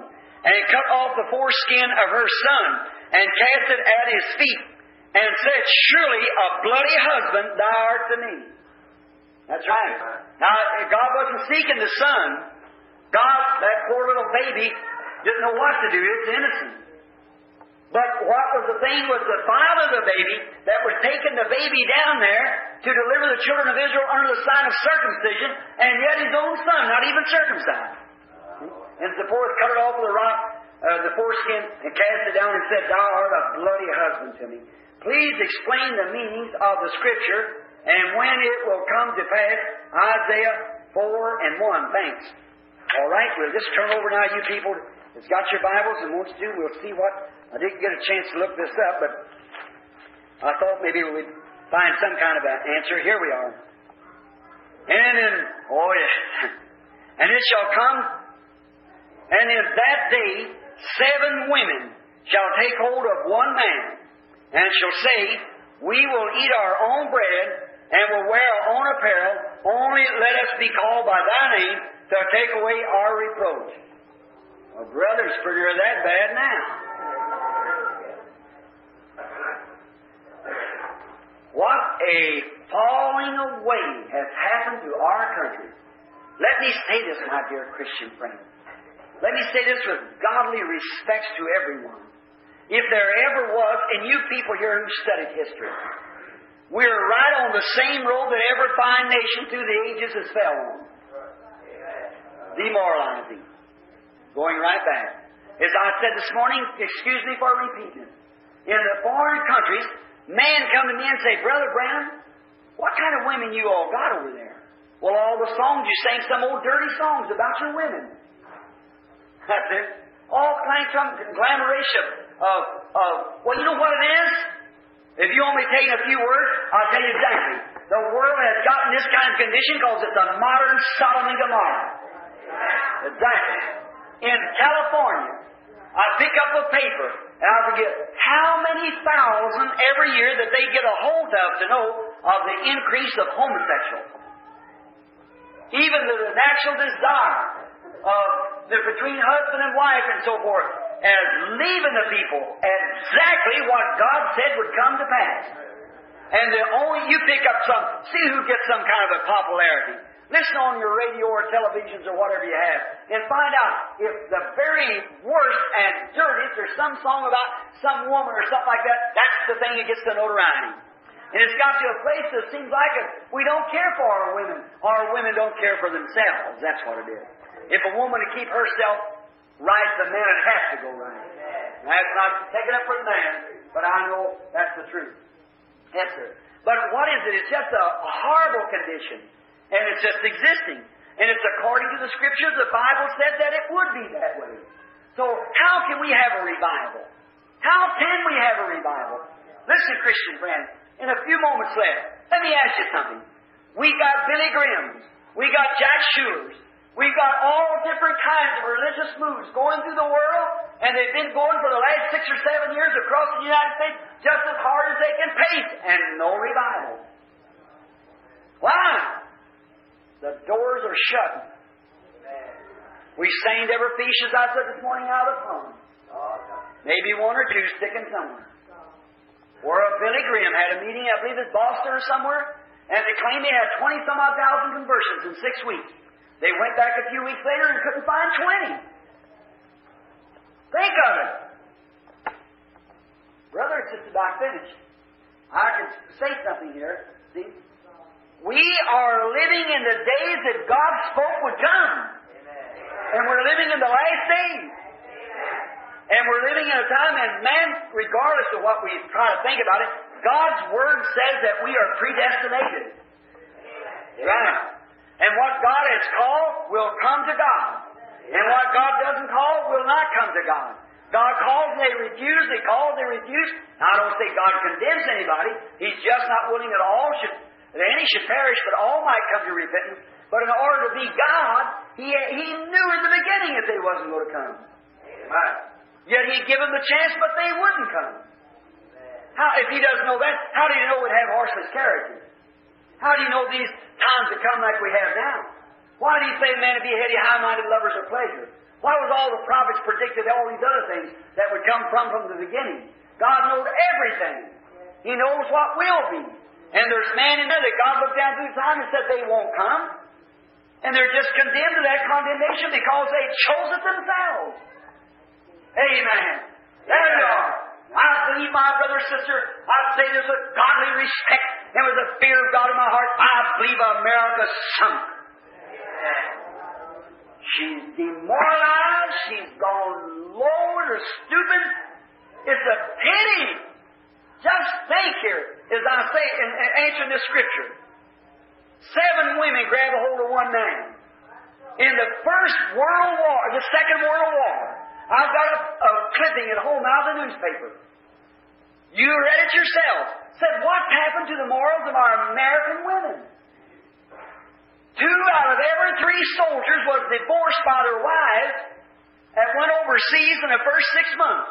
and cut off the foreskin of her son, and cast it at his feet, and said, Surely a bloody husband thou art to me. That's right. Now, God wasn't seeking the son. God, that poor little baby, didn't know what to do. It's innocent. But what was the thing was the father of the baby that was taking the baby down there to deliver the children of Israel under the sign of circumcision, and yet his own son, not even circumcised. And Zipporah cut it off with a rock, uh, the foreskin, and cast it down and said, Thou art a bloody husband to me. Please explain the meanings of the Scripture and when it will come to pass. Isaiah four and one. Thanks. All right, we'll just turn over now, you people that's got your Bibles and wants to. We'll see what. I didn't get a chance to look this up, but I thought maybe we'd find some kind of an answer. Here we are. And in, oh yes, and it shall come, and in that day seven women shall take hold of one man, and shall say, We will eat our own bread, and will wear our own apparel, only let us be called by thy name, to take away our reproach. Well, brother, it's pretty near that bad now. What a falling away has happened to our country. Let me say this, my dear Christian friend. Let me say this with godly respect to everyone. If there ever was, and you people here who studied history, we're right on the same road that every fine nation through the ages has fell on. Demoralizing. Going right back. As I said this morning, excuse me for repeating it. In the foreign countries, man come to me and say, Brother Branham, what kind of women you all got over there? Well, all the songs you sang, some old dirty songs about your women. That's it. All kinds of glamoration of, of, well, you know what it is? If you only take a few words, I'll tell you exactly. The world has gotten this kind of condition because it's a modern Sodom and Gomorrah. Exactly. In California, I pick up a paper, and I forget how many thousand every year that they get a hold of to know of the increase of homosexuals. Even the natural desire of the between husband and wife and so forth as leaving the people exactly what God said would come to pass. And the only you pick up some, see who gets some kind of a popularity. Listen on your radio or televisions or whatever you have, and find out if the very worst and dirtiest or some song about some woman or something like that, that's the thing that gets the notoriety. And it's got to a place that seems like it, we don't care for our women. Our women don't care for themselves. That's what it is. If a woman to keep herself right, the man would have to go right. That's not taking up for the man, but I know that's the truth. Yes, sir. But what is it? It's just a, a horrible condition. And it's just existing. And it's according to the Scriptures. The Bible said that it would be that way. So how can we have a revival? How can we have a revival? Listen, Christian friend, in a few moments left, let me ask you something. We got Billy Grahams. We got Jack Schulers. We've got all different kinds of religious moves going through the world, and they've been going for the last six or seven years across the United States just as hard as they can pace, and no revival. Why? The doors are shut. We stained every fish, as I said this morning, out of the phone. Maybe one or two sticking somewhere. Or a Billy Graham had a meeting, I believe in Boston or somewhere, and they claimed they had twenty some odd thousand conversions in six weeks. They went back a few weeks later and couldn't find twenty. Think of it. Brother, it's just about finished. I can say something here. See? We are living in the days that God spoke would come. And we're living in the last days. And we're living in a time, and man, regardless of what we try to think about it, God's Word says that we are predestinated. Right. And what God has called will come to God. And what God doesn't call will not come to God. God calls and they refuse, they call and they refuse. Now, I don't say God condemns anybody. He's just not willing that all should, that any should perish, but all might come to repentance. But in order to be God, He, he knew in the beginning that they wasn't going to come. Right. Yet He'd give them the chance, but they wouldn't come. How, if He doesn't know that, how do you know we'd have horseless carriages? How do you know these times would come like we have now? Why did He say man to be heady, high-minded lovers of pleasure? Why was all the prophets predicted all these other things that would come from from the beginning? God knows everything. He knows what will be. And there's man in there that God looked down through time and said they won't come. And they're just condemned to that condemnation because they chose it themselves. Amen. There you are. I believe, my brother, sister, I say there's a godly respect and with a fear of God in my heart, I believe America's sunk. She's demoralized. She's gone low to stupid. It's a pity. Just think here, as I say in, in answering this scripture. Seven women grab a hold of one man. In the First World War, the Second World War, I've got a, a clipping at home out of the newspaper. You read it yourself. Said, what happened to the morals of our American women? Two out of every three soldiers was divorced by their wives that went overseas in the first six months.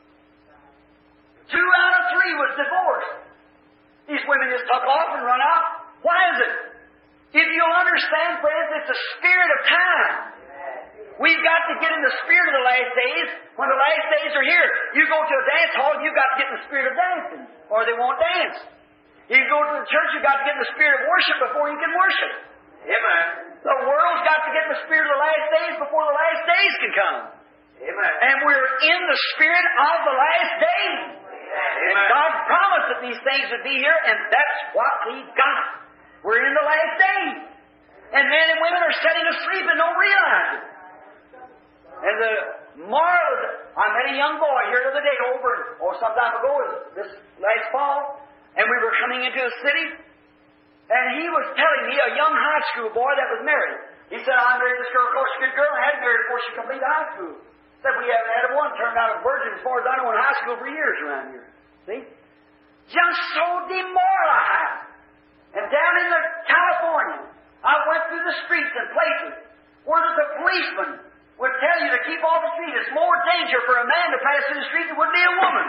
Two out of three was divorced. These women just took off and run out. Why is it? If you'll understand, friends, it's a spirit of time. We've got to get in the spirit of the last days. When the last days are here, you go to a dance hall, you've got to get in the spirit of dancing, or they won't dance. You go to the church, you've got to get in the spirit of worship before you can worship. Amen. The world's got to get in the spirit of the last days before the last days can come. Amen. And we're in the spirit of the last days. Amen. And God promised that these things would be here, and that's what we got. We're in the last days. And men and women are sitting asleep and don't realize it. And the moral is, I met a young boy here the other day over, or some time ago, this last fall, and we were coming into a city, and he was telling me, a young high school boy that was married. He said, I married this girl, of course, she's a good girl, I hadn't married her before she completed high school. Said, we haven't had one turned out a virgin as far as I know in high school for years around here. See? Just so demoralized. And down in the California, I went through the streets and places where the policeman would tell you to keep off the street. It's more danger for a man to pass through the street than would be a woman.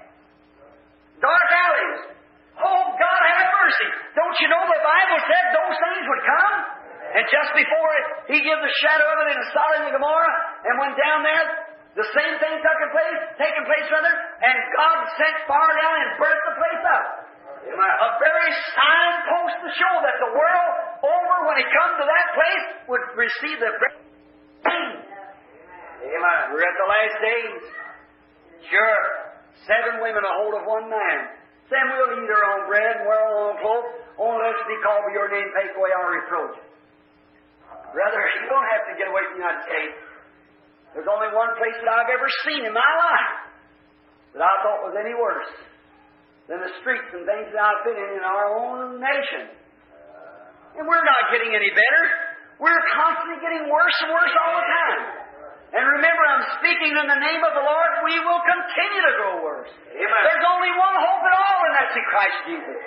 Dark alleys. Oh, God have mercy. Don't you know the Bible said those things would come? And just before it, He gave the shadow of it in Sodom and Gomorrah, and went down there, the same thing taking place, taking place rather, and God sent fire down and burnt the place up. A very signpost to show that the world over, when it comes to that place, would receive the Amen. We're at the last days. Sure. Seven women a hold of one man. Sam will eat our own bread and wear our own clothes, only let us be called by your name, take away our reproach. Brother, you don't have to get away from the United States. There's only one place that I've ever seen in my life that I thought was any worse than the streets and things that I've been in in our own nation. And we're not getting any better. We're constantly getting worse and worse all the time. And remember, I'm speaking in the name of the Lord. We will continue to grow worse. Amen. There's only one hope at all, and that's in Christ Jesus.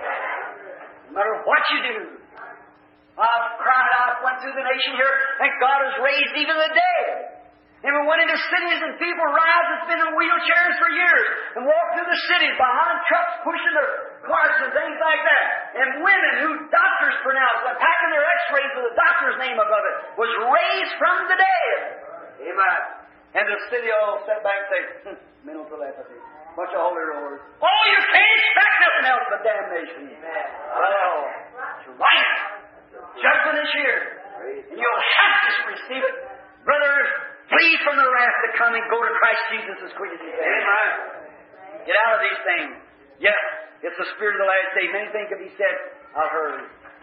No matter what you do. I've cried out, went through the nation here, and God has raised even the dead. And we went into cities, and people rise that's been in wheelchairs for years, and walk through the cities behind trucks, pushing their carts and things like that. And women who doctors pronounced, and packing their x-rays with the doctor's name above it, was raised from the dead. Amen. And the city all sat back and said, hm, mental telepathy. Bunch of holy rollers. Oh, you can't expect nothing else but damnation. Amen. Well, that's right. Judgment is here. And you'll have to receive it. Brother, flee from the wrath to come and go to Christ Jesus as quick as you can. Amen. Get out of these things. Yes, it's the spirit of the last day. Many things can be said. I've heard.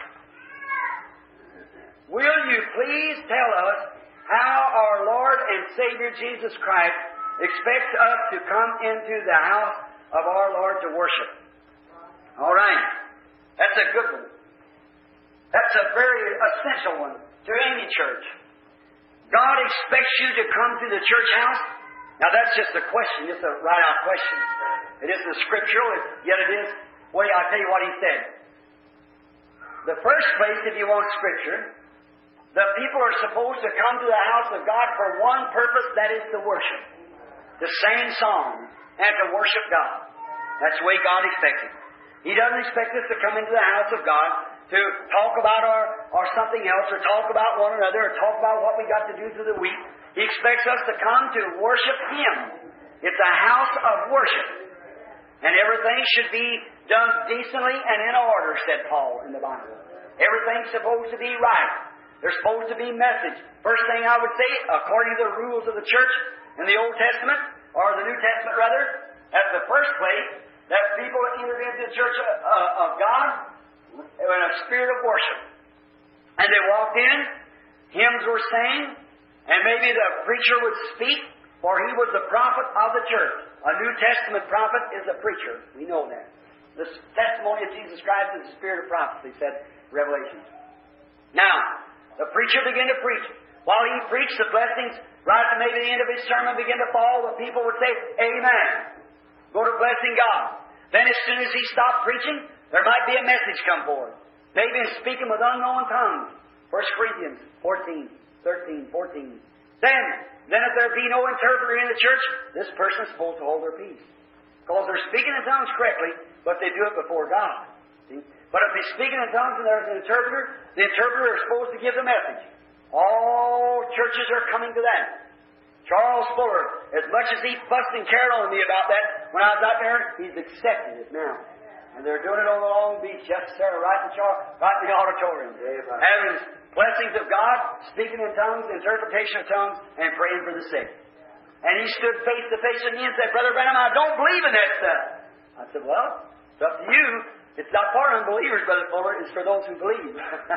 Will you please tell us how our Lord and Savior Jesus Christ expects us to come into the house of our Lord to worship? All right. That's a good one. That's a very essential one to any church. God expects you to come to the church house. Now that's just a question, just a right-out question. It isn't scriptural, yet it is. Well, I'll tell you what He said. The first place, if you want scripture, the people are supposed to come to the house of God for one purpose, that is to worship. To sing songs and to worship God. That's the way God expects it. He doesn't expect us to come into the house of God to talk about our, or something else, or talk about one another, or talk about what we got to do through the week. He expects us to come to worship Him. It's a house of worship. And everything should be done decently and in order, said Paul in the Bible. Everything's supposed to be right. There's supposed to be message. First thing I would say, according to the rules of the church in the Old Testament, or the New Testament rather, at the first place, that people entered into the church of God in a spirit of worship. And they walked in, hymns were sang, and maybe the preacher would speak, for he was the prophet of the church. A New Testament prophet is a preacher. We know that. The testimony of Jesus Christ is the spirit of prophecy, said Revelation. Now, the preacher began to preach. While he preached, the blessings, right at maybe the end of his sermon, began to fall. The people would say, Amen. Go to blessing God. Then as soon as he stopped preaching, there might be a message come forward. Maybe in speaking with unknown tongues. First Corinthians fourteen, thirteen, fourteen. Then, then if there be no interpreter in the church, this person's supposed to hold their peace. Because they're speaking in tongues correctly, but they do it before God. See? But if they're speaking in tongues and there's an interpreter, the interpreter is supposed to give the message. All churches are coming to that. Charles Fuller, as much as he fussed and cared on me about that, when I was out there, he's accepted it now. And they're doing it on the Long Beach, yes sir, right in, Charles, right in the auditorium. Amen. Having blessings of God, speaking in tongues, interpretation of tongues, and praying for the sick. And he stood face to face with me and said, Brother Branham, I don't believe in that stuff. I said, well, it's up to you. It's not for unbelievers, Brother Fuller. It's for those who believe.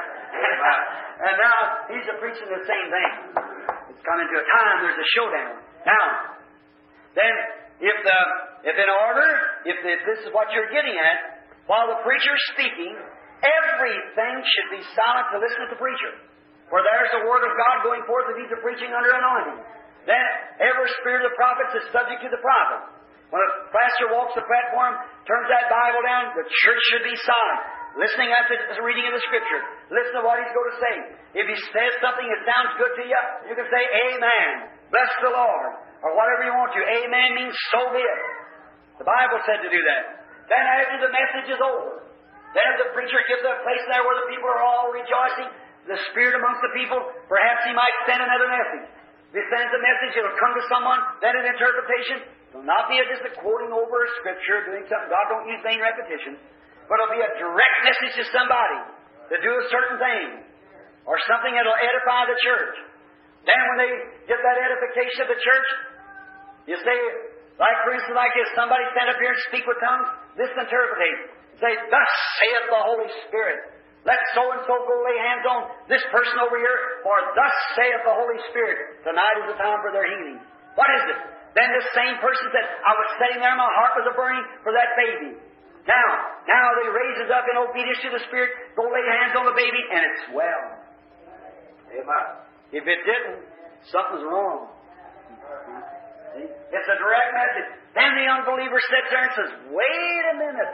And now he's preaching the same thing. It's coming to a time there's a showdown. Now, then, if the if in order, if, if this is what you're getting at, while the preacher's speaking, everything should be silent to listen to the preacher. For there's the word of God going forth if he's a preaching under anointing. Then every spirit of the prophets is subject to the prophet. When a pastor walks the platform, turns that Bible down, the church should be silent, listening after the reading of the Scripture. Listen to what he's going to say. If he says something that sounds good to you, you can say, Amen. Bless the Lord. Or whatever you want to. Amen means so be it. The Bible said to do that. Then after the message is over, then if the preacher gives a place there where the people are all rejoicing, the Spirit amongst the people, perhaps he might send another message. If he sends a message, it'll come to someone, then an interpretation. It will not be just a quoting over a Scripture, doing something. God don't use vain repetition. But it'll be a direct message to somebody to do a certain thing, or something that'll edify the church. Then when they get that edification of the church, you say, like for instance, like this, somebody stand up here and speak with tongues, this interpretate. Say, thus saith the Holy Spirit. Let so-and-so go lay hands on this person over here, for thus saith the Holy Spirit. Tonight is the time for their healing. What is it? Then this same person said, I was sitting there, my heart was a-burning for that baby. Now, now they raises up in obedience to the Spirit, go lay hands on the baby, and it's well. Amen. If it didn't, something's wrong. See? It's a direct message. Then the unbeliever sits there and says, wait a minute.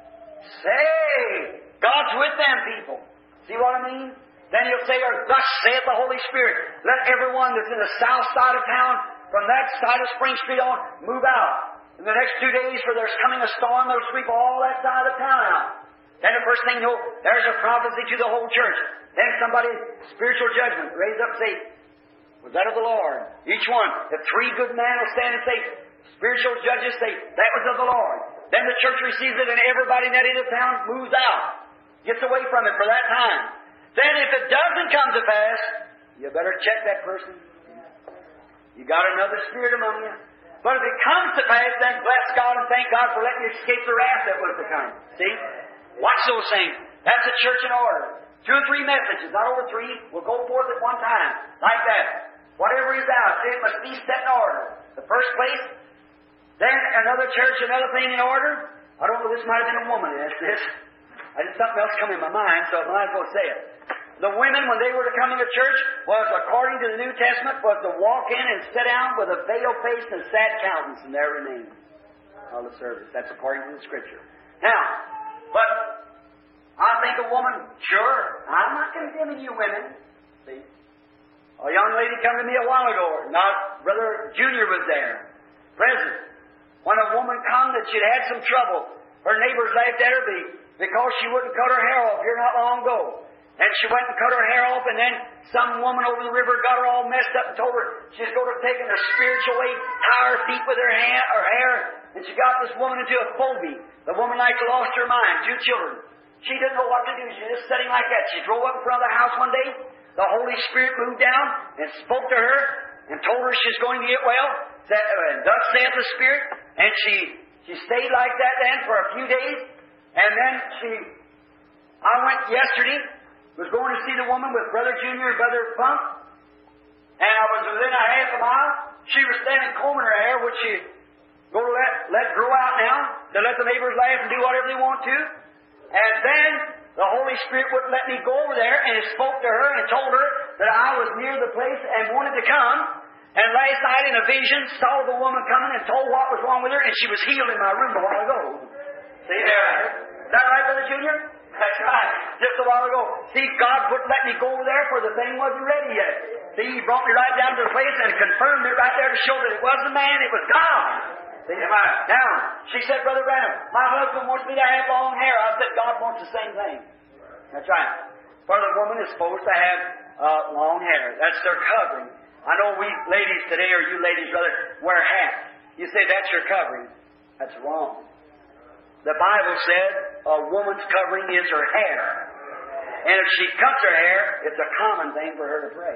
Say, God's with them people. See what I mean? Then he'll say, or thus saith the Holy Spirit. Let everyone that's in the south side of town, from that side of Spring Street on, move out. In the next two days, for there's coming a storm that'll sweep all that side of town out. Then the first thing you know, there's a prophecy to the whole church. Then somebody, spiritual judgment, raise up and say, was that of the Lord? Each one, the three good men will stand and say, spiritual judges say, that was of the Lord. Then the church receives it and everybody in that end of town moves out. Gets away from it for that time. Then if it doesn't come to pass, you better check that person. You got another spirit among you. But if it comes to pass, then bless God and thank God for letting you escape the wrath that was to come. See? Watch those things. That's a church in order. Two or three messages, not over three, will go forth at one time. Like that. Whatever is out, it must be set in order. The first place, then another church, another thing in order. I don't know, this might have been a woman that's this. I did something else come in my mind, so I might as well say it. The women, when they were to come into church, was, according to the New Testament, was to walk in and sit down with a veiled face and sad countenance, and there remain all the service. That's according to the Scripture. Now, but I think a woman, sure, I'm not condemning you women. See? A young lady come to me a while ago, not Brother Junior was there, present. When a woman come that she'd had some trouble, her neighbors laughed at her because she wouldn't cut her hair off here not long ago. And she went and cut her hair off, and then some woman over the river got her all messed up and told her she's going to take in her spiritual way, tie her feet with her, hand, her hair, and she got this woman into a phobia. The woman like lost her mind, two children. She didn't know what to do. She was just sitting like that. She drove up in front of the house one day. The Holy Spirit moved down and spoke to her and told her she's going to get well. Said, uh, thus saith the Spirit. And she, she stayed like that then for a few days. And then she, I went yesterday, was going to see the woman with Brother Junior and Brother Pump. And I was within a half a mile. She was standing combing her hair, which she go to let, let grow out now, to let the neighbors laugh and do whatever they want to. And then the Holy Spirit wouldn't let me go over there, and He spoke to her and told her that I was near the place and wanted to come. And last night in a vision, saw the woman coming and told what was wrong with her, and she was healed in my room a while ago. See there? Is that right, Brother Junior? That's right. Just a while ago. See, God wouldn't let me go over there, for the thing wasn't ready yet. See, He brought me right down to the place and confirmed it right there to show that it wasn't man, it was God. See, now, she said, Brother Branham, my husband wants me to have long hair. I said, God wants the same thing. That's right. For the woman is supposed to have uh, long hair. That's their covering. I know we ladies today, or you ladies rather, wear hats. You say that's your covering. That's wrong. The Bible said a woman's covering is her hair. And if she cuts her hair, it's a common thing for her to pray.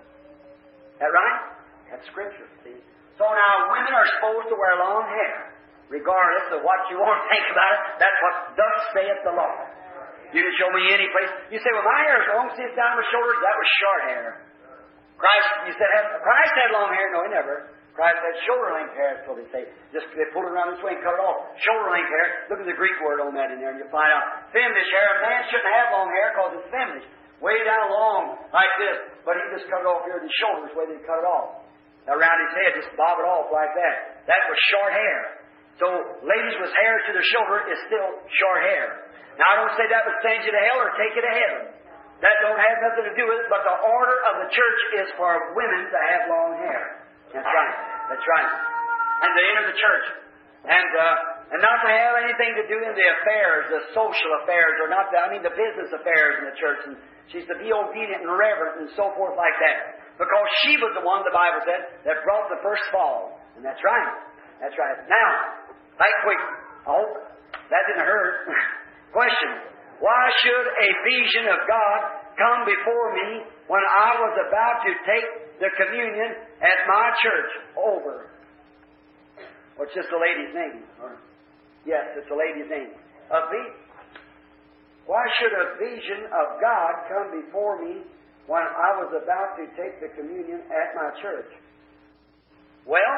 Is that right? That's Scripture, see? So now women are supposed to wear long hair, regardless of what you want to think about it. That's what thus saith the Lord. You can show me any place. You say, well, my hair is long, see it's down my shoulders. That was short hair. Christ, you said, Christ had long hair. No, He never. Christ had shoulder-length hair, that's what they say. Just they pull it around this way and cut it off. Shoulder-length hair. Look at the Greek word on that in there, and you'll find out. Feminish hair. A man shouldn't have long hair because it's feminish. Way down long, like this. But he just cut it off here at the shoulders, the way they cut it off. Around his head, just bob it off like that. That was short hair. So, ladies with hair to their shoulder is still short hair. Now, I don't say that would send you to hell or take you to heaven. That don't have nothing to do with it, but the order of the church is for women to have long hair. That's right. That's right. And to enter the church. And uh, and not to have anything to do in the affairs, the social affairs, or not the, I mean the business affairs in the church. And she's to be obedient and reverent and so forth like that. Because she was the one, the Bible said, that brought the first fall. And that's right. That's right. Now, right quick. I hope that didn't hurt. Question. Why should a vision of God come before me when I was about to take the communion at my church? Over. What's this the lady's name? Or, yes, it's the lady's name. A vi- Why should a vision of God come before me when I was about to take the communion at my church? Well,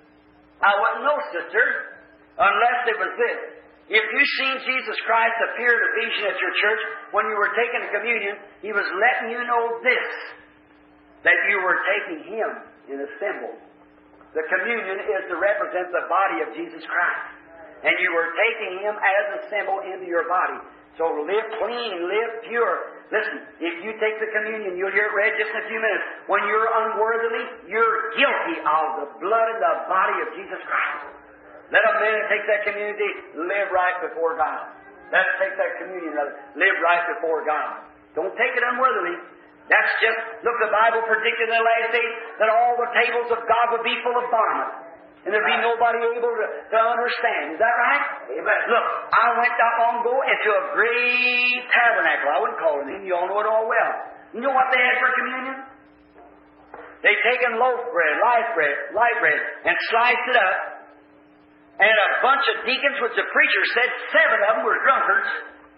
I wouldn't know, sister, unless it was this. If you've seen Jesus Christ appear in a vision at your church when you were taking the communion, He was letting you know this, that you were taking Him in a symbol. The communion is to represent the body of Jesus Christ. And you were taking Him as a symbol into your body. So live clean, live pure. Listen, if you take the communion, you'll hear it read just in a few minutes. When you're unworthily, you're guilty of the blood and the body of Jesus Christ. Let a man take that community, live right before God. Let us take that communion, live right before God. Don't take it unworthily. That's just, look, the Bible predicted in the last days that all the tables of God would be full of vomit. And there'd be nobody able to, to understand. Is that right? Amen. Look, I went not long ago into a great tabernacle. I wouldn't call it in. You all know it all well. You know what they had for communion? They'd taken loaf bread, light bread, light bread, and sliced it up. And a bunch of deacons, which the preacher said seven of them were drunkards.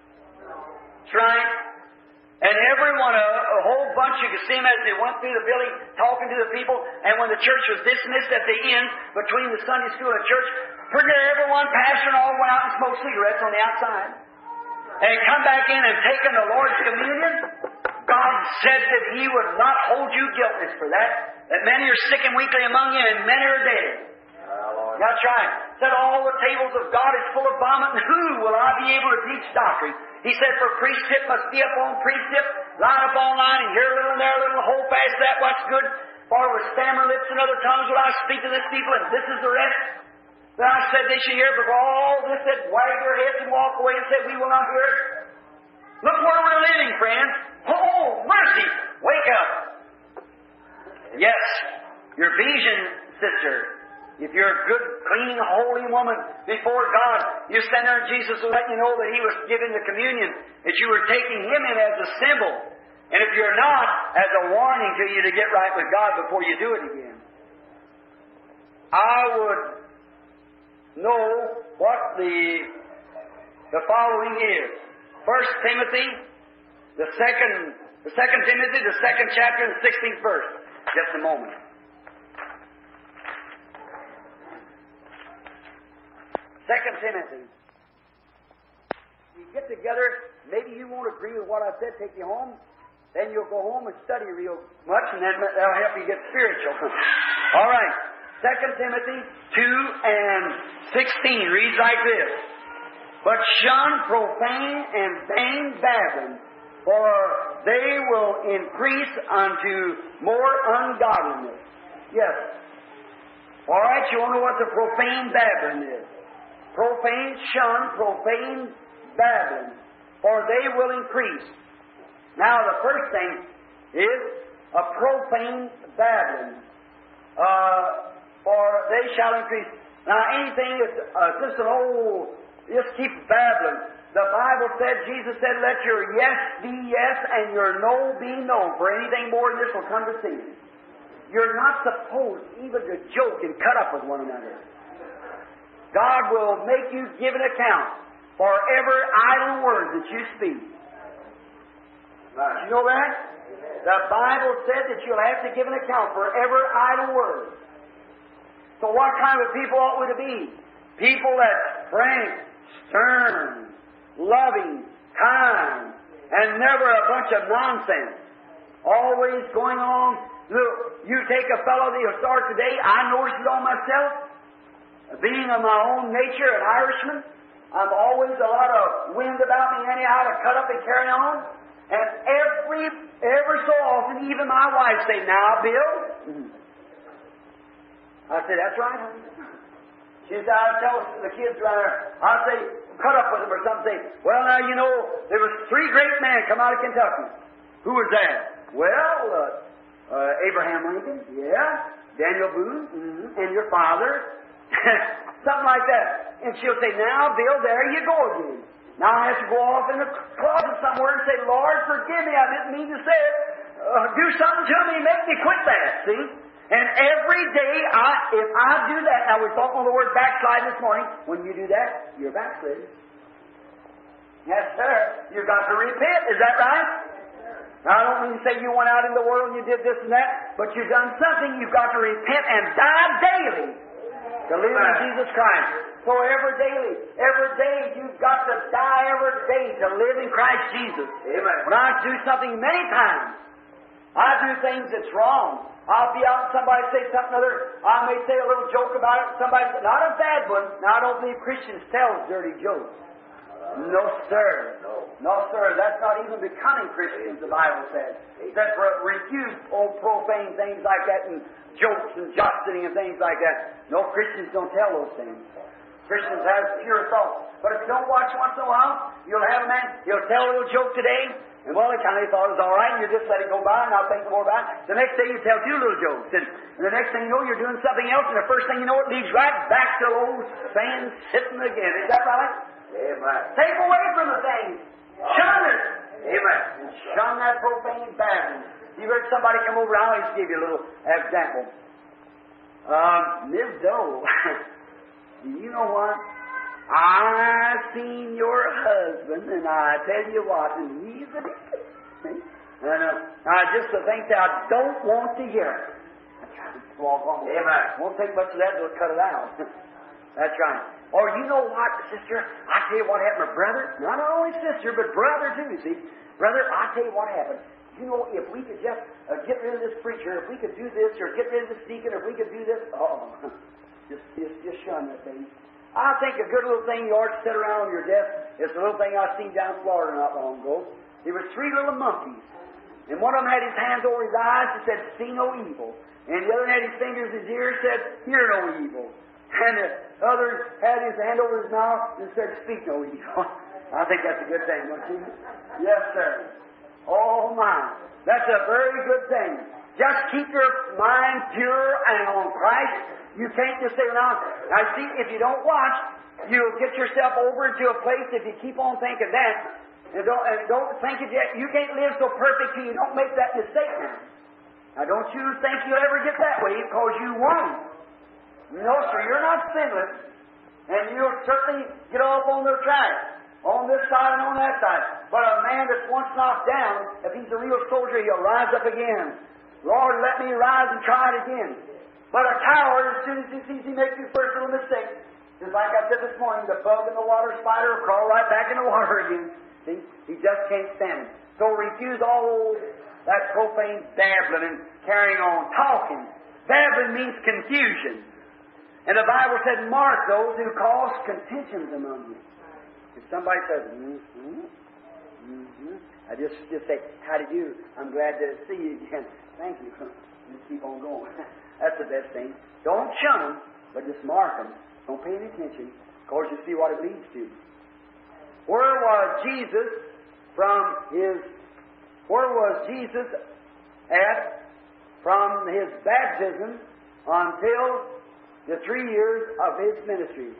That's right. And every one, a, a whole bunch, you could see them as they went through the building talking to the people. And when the church was dismissed at the end, between the Sunday school and church, pretty near everyone, pastor and all, went out and smoked cigarettes on the outside. And come back in and taken the Lord's communion. God said that He would not hold you guiltless for that. That many are sick and weakly among you, and many are dead. That's right. Said all the tables of God is full of vomit, and who will I be able to teach doctrine? He said, for precept must be upon precept, line upon line, and here a little and there a little, hold fast that what's good. For with stammer lips and other tongues will I speak to this people, and this is the rest. Then I said they should hear, but all this said, wag their heads and walk away and said, we will not hear it. Look where we're living, friends. Wake up! Yes, your Ephesian sister, if you're a good, clean, holy woman before God, you stand there and Jesus will let you know that He was giving the communion, that you were taking Him in as a symbol. And if you're not, as a warning to you to get right with God before you do it again. I would know what the, the following is. First Timothy, the second, the second Timothy, the second chapter, and the sixteenth verse. Just a moment. Second Timothy. You get together, maybe you won't agree with what I said, take you home. Then you'll go home and study real much, and then that'll help you get spiritual. All right. Second Timothy two and sixteen reads like this. But shun profane and vain babbling, for they will increase unto more ungodliness. Yes. All right, you want to know what the profane babbling is. Profane, shun, profane babbling, for they will increase. Now, the first thing is a profane babbling, uh, for they shall increase. Now, anything that's uh, just an old, just keep babbling. The Bible said, Jesus said, let your yes be yes and your no be no, for anything more than this will come to sin. You're not supposed even to joke and cut up with one another. God will make you give an account for every idle word that you speak. You know that? The Bible said that you'll have to give an account for every idle word. So what kind of people ought we to be? People that's frank, stern, loving, kind, and never a bunch of nonsense. Always going on. Look, you take a fellow that you'll start today, I noticed it on myself. Being of my own nature, an Irishman, I'm always a lot of wind about me anyhow to cut up and carry on. And every, ever so often, even my wife say, now, Bill. I say, that's right, honey. She said, I'll tell the kids around there, I'll say, cut up with them or something. Say, well, now, you know, there was three great men come out of Kentucky. Who was that? Well, uh, uh, Abraham Lincoln, yeah. Daniel Boone, mm-hmm. And your father. Something like that. And she'll say, now, Bill, there you go again. Now I have to go off in the closet somewhere and say, Lord, forgive me, I didn't mean to say it. Uh, do something to me, make me quit that, see? And every day, I, if I do that, now we're talking on the word backslide this morning. When you do that, you're backsliding. Yes, sir. You've got to repent, is that right? Now, I don't mean to say you went out in the world and you did this and that, but you've done something, you've got to repent and die daily to live in Jesus Christ. So every daily, every day you've got to die every day to live in Christ Jesus. Amen. When I do something many times, I do things that's wrong. I'll be out and somebody say something other. I may say a little joke about it. Somebody say, not a bad one. Now I don't believe Christians tell dirty jokes. No, sir. No, sir. That's not even becoming Christians, the Bible says. It says refuse old profane things like that and jokes and jostling and things like that. No, Christians don't tell those things. Christians have pure thoughts. But if you don't watch once in a while, you'll have a man, he'll tell a little joke today, and well, he kind of thought it was all right, and you just let it go by and not think more about it. The next day you tell two little jokes, and, and the next thing you know, you're doing something else, and the first thing you know, it leads right back to old sand sitting again. Is that right? Amen. Take away from the things. Shun it. Amen. And shun that profane babbling. You heard somebody come over, I'll just give you a little example. Um, Miz Doe. Do you know what? I seen your husband, and I tell you what, and he's a deacon. And uh, I just the things that I don't want to hear. That's right. Walk on. Amen. Won't take much of that to cut it out. That's right. Or you know what, sister? I tell you what happened to brother. Not only sister, but brother too. You see, brother, I tell you what happened. You know, if we could just uh, get rid of this preacher, if we could do this, or get rid of this deacon, or if we could do this, oh. Just, just, just shun that thing. I think a good little thing you ought to sit around on your desk is the little thing I seen down in Florida not long ago. There were three little monkeys. And one of them had his hands over his eyes and said, see no evil. And the other had his fingers in his ears and said, hear no evil. And the other had his hand over his mouth and said, speak no evil. I think that's a good thing, don't you? Yes, sir. Oh, my. That's a very good thing. Just keep your mind pure and on Christ. You can't just say, now, now see, if you don't watch, you'll get yourself over into a place if you keep on thinking that. And don't, and don't think it yet. You can't live so perfect till you don't make that mistake now. Now, don't you think you'll ever get that way because you won't. No, sir, you're not sinless. And you'll certainly get off on the track, on this side and on that side. But a man that's once knocked down, if he's a real soldier, he'll rise up again. Lord, let me rise and try it again. But a coward, as soon as he sees he makes his first little mistake, just like I said this morning, the bug in the water spider will crawl right back in the water again. See? He just can't stand it. So refuse all that profane babbling and carrying on talking. Babbling means confusion. And the Bible said, mark those who cause contentions among you. If somebody says, mm-hmm, mm-hmm, I just, just say, how do you do? I'm glad to see you again. Thank you. Just keep on going. That's the best thing. Don't shun them, but just mark them. Don't pay any attention, because you see what it leads to. Where was Jesus from his, where was Jesus at from his baptism until the three years of his ministry?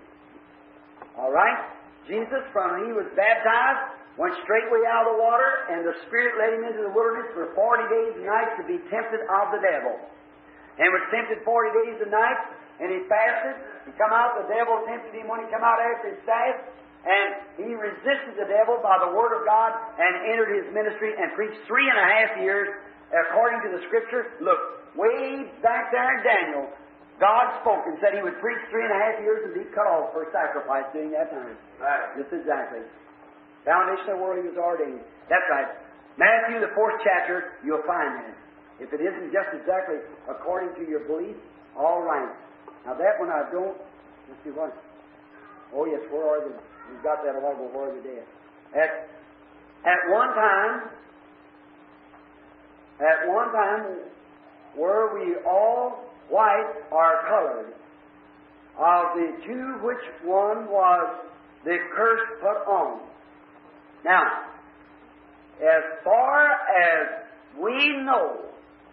All right? Jesus, from he was baptized, went straightway out of the water, and the Spirit led him into the wilderness for forty days and nights to be tempted of the devil. And was tempted forty days and nights, and he fasted. He come out, the devil tempted him when he come out after his fast, and he resisted the devil by the Word of God and entered his ministry and preached three and a half years according to the Scripture. Look, way back there in Daniel, God spoke and said he would preach three and a half years and be cut off for sacrifice during that time. Right. Just exactly. Foundation of the world he was ordained. That's right. Matthew, the fourth chapter, you'll find that. If it isn't just exactly according to your belief, all right. Now that one I don't, let's see what. Oh yes, where are the, we've got that a while ago, where are the dead? At, at one time, at one time, were we all white or colored? Of the two, which one was the curse put on? Now, as far as we know,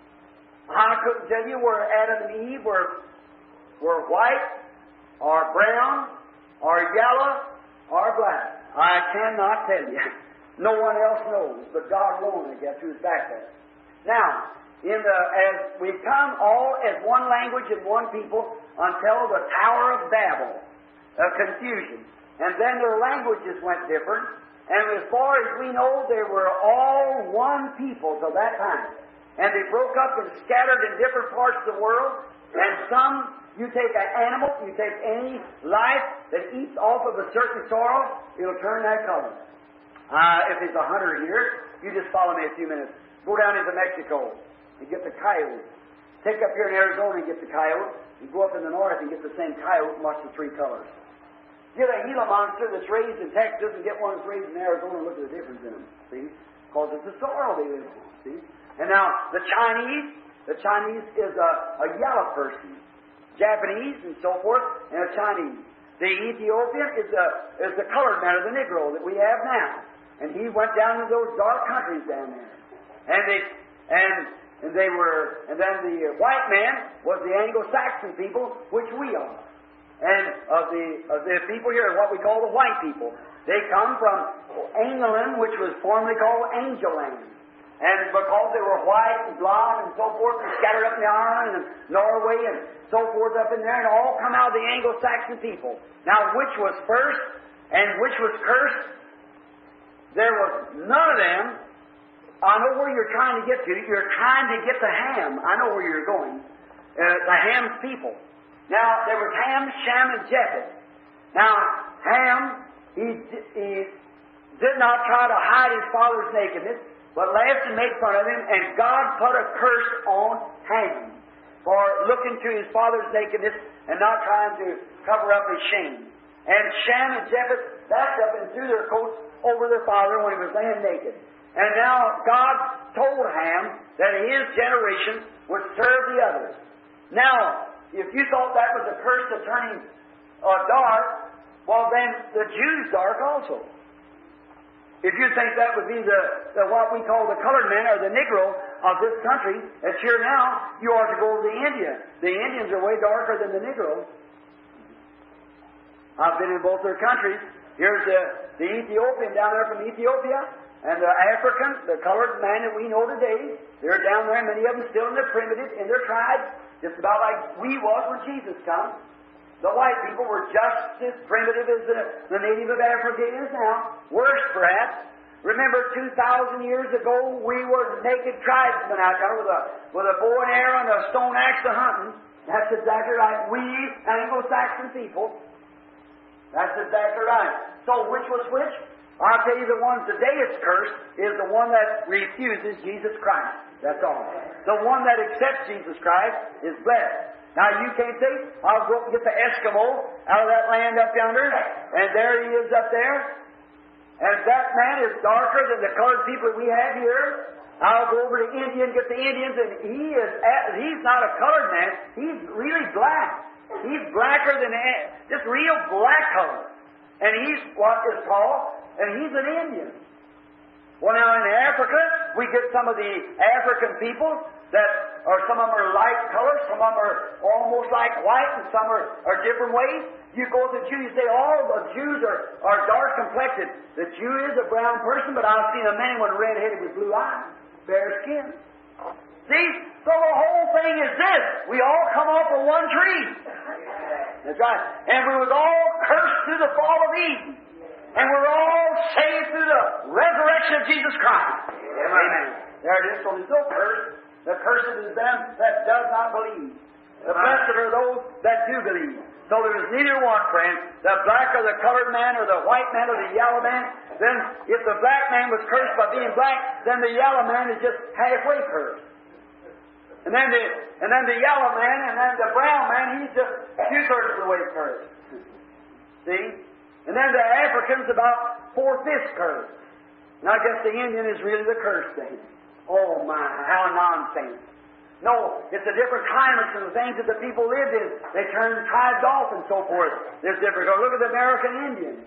I couldn't tell you where Adam and Eve were, were white or brown or yellow or black. I cannot tell you. No one else knows, but God alone, I guess, who's back there. Now, in the, as we come all as one language and one people until the Tower of Babel, of confusion. And then their languages went different. And as far as we know, they were all one people till that time. And they broke up and scattered in different parts of the world. And some, you take an animal, you take any life that eats off of a certain soil, it'll turn that color. Uh, if it's a hunter here, you just follow me a few minutes. Go down into Mexico and get the coyote. Take up here in Arizona and get the coyote. You go up in the north and get the same coyote and watch the three colors. Get a Gila monster that's raised in Texas and get one that's raised in Arizona and look at the difference in them. See? Because it's the soil they live on. See? And now, the Chinese, the Chinese is a, a yellow person. Japanese and so forth, and a Chinese. The Ethiopian is a is the colored man, or the Negro that we have now. And he went down to those dark countries down there. And they and and they were and then the white man was the Anglo-Saxon people, which we are. And of the of the people here, what we call the white people. They come from England, which was formerly called Angel Land. And because they were white and blonde and so forth, and scattered up in the Ireland and Norway and so forth up in there, and all come out of the Anglo-Saxon people. Now, which was first and which was cursed? There was none of them. I know where you're trying to get to. You're trying to get to Ham. I know where you're going. Uh, the Ham's people. Now, there was Ham, Shem, and Japheth. Now, Ham, he, he did not try to hide his father's nakedness, but laughed and made fun of him, and God put a curse on Ham for looking to his father's nakedness and not trying to cover up his shame. And Shem and Japheth backed up and threw their coats over their father when he was laying naked. And now God told Ham that his generation would serve the others. Now, if you thought that was a curse of turning uh, dark, well then the Jews dark also. If you think that would be the, the what we call the colored man or the Negro of this country that's here now, you ought to go to the India. The Indians are way darker than the Negro. I've been in both their countries. Here's the, the Ethiopian down there from Ethiopia, and the African, the colored man that we know today. They're down there, many of them still in their primitive, in their tribes, just about like we was when Jesus come. The white people were just as primitive as the, the native of Africa is now. Worse, perhaps. Remember, two thousand years ago, we were naked tribesmen out there with a, with a bow and arrow and a stone axe to hunting. That's exactly right. We Anglo-Saxon people. That's exactly right. So, which was which? I'll tell you, the one today is cursed is the one that refuses Jesus Christ. That's all. The one that accepts Jesus Christ is blessed. Now, you can't say, I'll go up and get the Eskimo out of that land up yonder, and there he is up there. And that man is darker than the colored people we have here. I'll go over to India and get the Indians, and he is, he's not a colored man. He's really black. He's blacker than, just real black color. And he's what is called, and he's an Indian. Well, now in Africa, we get some of the African people that, or some of them are light colors, some of them are almost like white, and some are, are different ways. You go to the Jew, you say all the Jews are, are dark complected. The Jew is a brown person, but I've seen a man with red-headed with blue eyes, fair skin. See, so the whole thing is this: we all come off of one tree. That's right. And we was all cursed through the fall of Eden. And we're all saved through the resurrection of Jesus Christ. Amen. There it is. So there's no curse. The cursed is them that does not believe. The blessed are those that do believe. So there is neither one, friend, the black or the colored man or the white man or the yellow man. Then if the black man was cursed by being black, then the yellow man is just halfway cursed. And then the and then the yellow man and then the brown man, he's just two-thirds of the way cursed. See? And then the African's about four-fifths cursed. And I guess the Indian is really the cursed thing. Oh my, how nonsense. No, it's a different climate and the things that the people lived in. They turned tribes off and so forth. There's different. Look at the American Indians.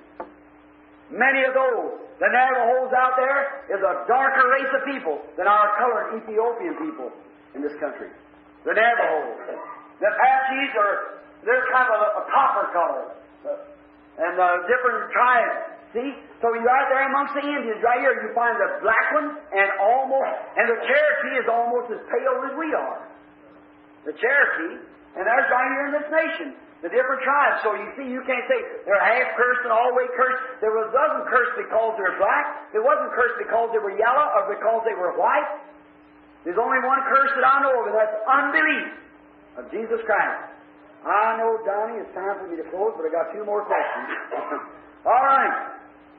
Many of those. The Navajos out there is a darker race of people than our colored Ethiopian people in this country. The Navajos. The Apaches are, they're kind of a, a copper color. And uh, different tribes. See? So you're right there amongst the Indians, right here, you find the black ones, and almost, and the Cherokee is almost as pale as we are. The Cherokee, and there's right here in this nation, the different tribes. So you see, you can't say they're half cursed and all the way cursed. There wasn't cursed because they were black. It wasn't cursed because they were yellow or because they were white. There's only one curse that I know of, and that's unbelief of Jesus Christ. I know, Donnie, it's time for me to close, but I got two more questions. All right.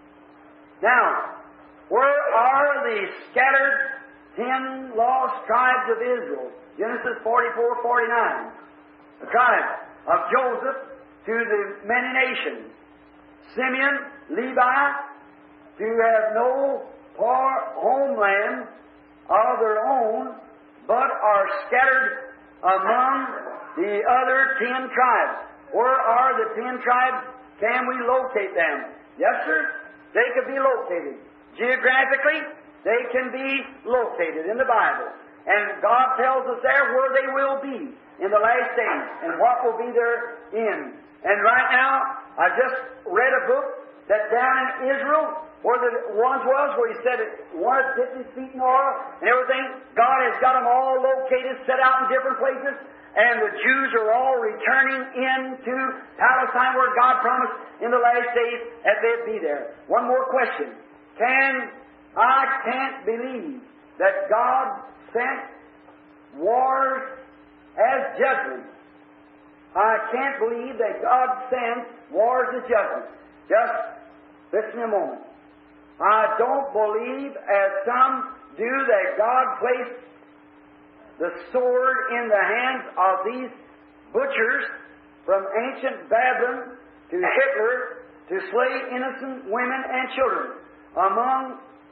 Now, where are the scattered ten lost tribes of Israel? Genesis forty-four forty-nine. The tribe of Joseph to the many nations. Simeon, Levi, to have no par- homeland of their own, but are scattered among the other ten tribes. Where are the ten tribes? Can we locate them? Yes, sir? They could be located. Geographically, they can be located in the Bible. And God tells us there where they will be in the last days and what will be their end. And right now, I just read a book that down in Israel, where the ones was, where he said it wanted fifty feet in oil and everything, God has got them all located, set out in different places. And the Jews are all returning into Palestine where God promised in the last days that they'd be there. One more question. Can, I can't believe that God sent wars as judgment. I can't believe that God sends wars as judgment. Just listen a moment. I don't believe, as some do, that God placed the sword in the hands of these butchers from ancient Babylon to Hitler to slay innocent women and children, among,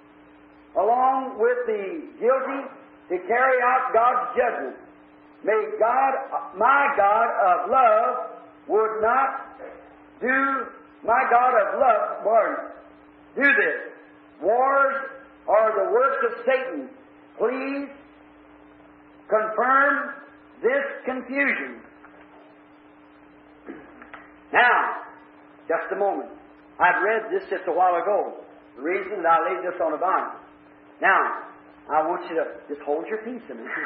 along with the guilty, to carry out God's judgment. May God, my God of love, would not do, my God of love, Lord, do this. War works of Satan, please confirm this confusion. Now, just a moment. I've read this just a while ago. The reason that I laid this on the Bible. Now, I want you to just hold your peace a minute.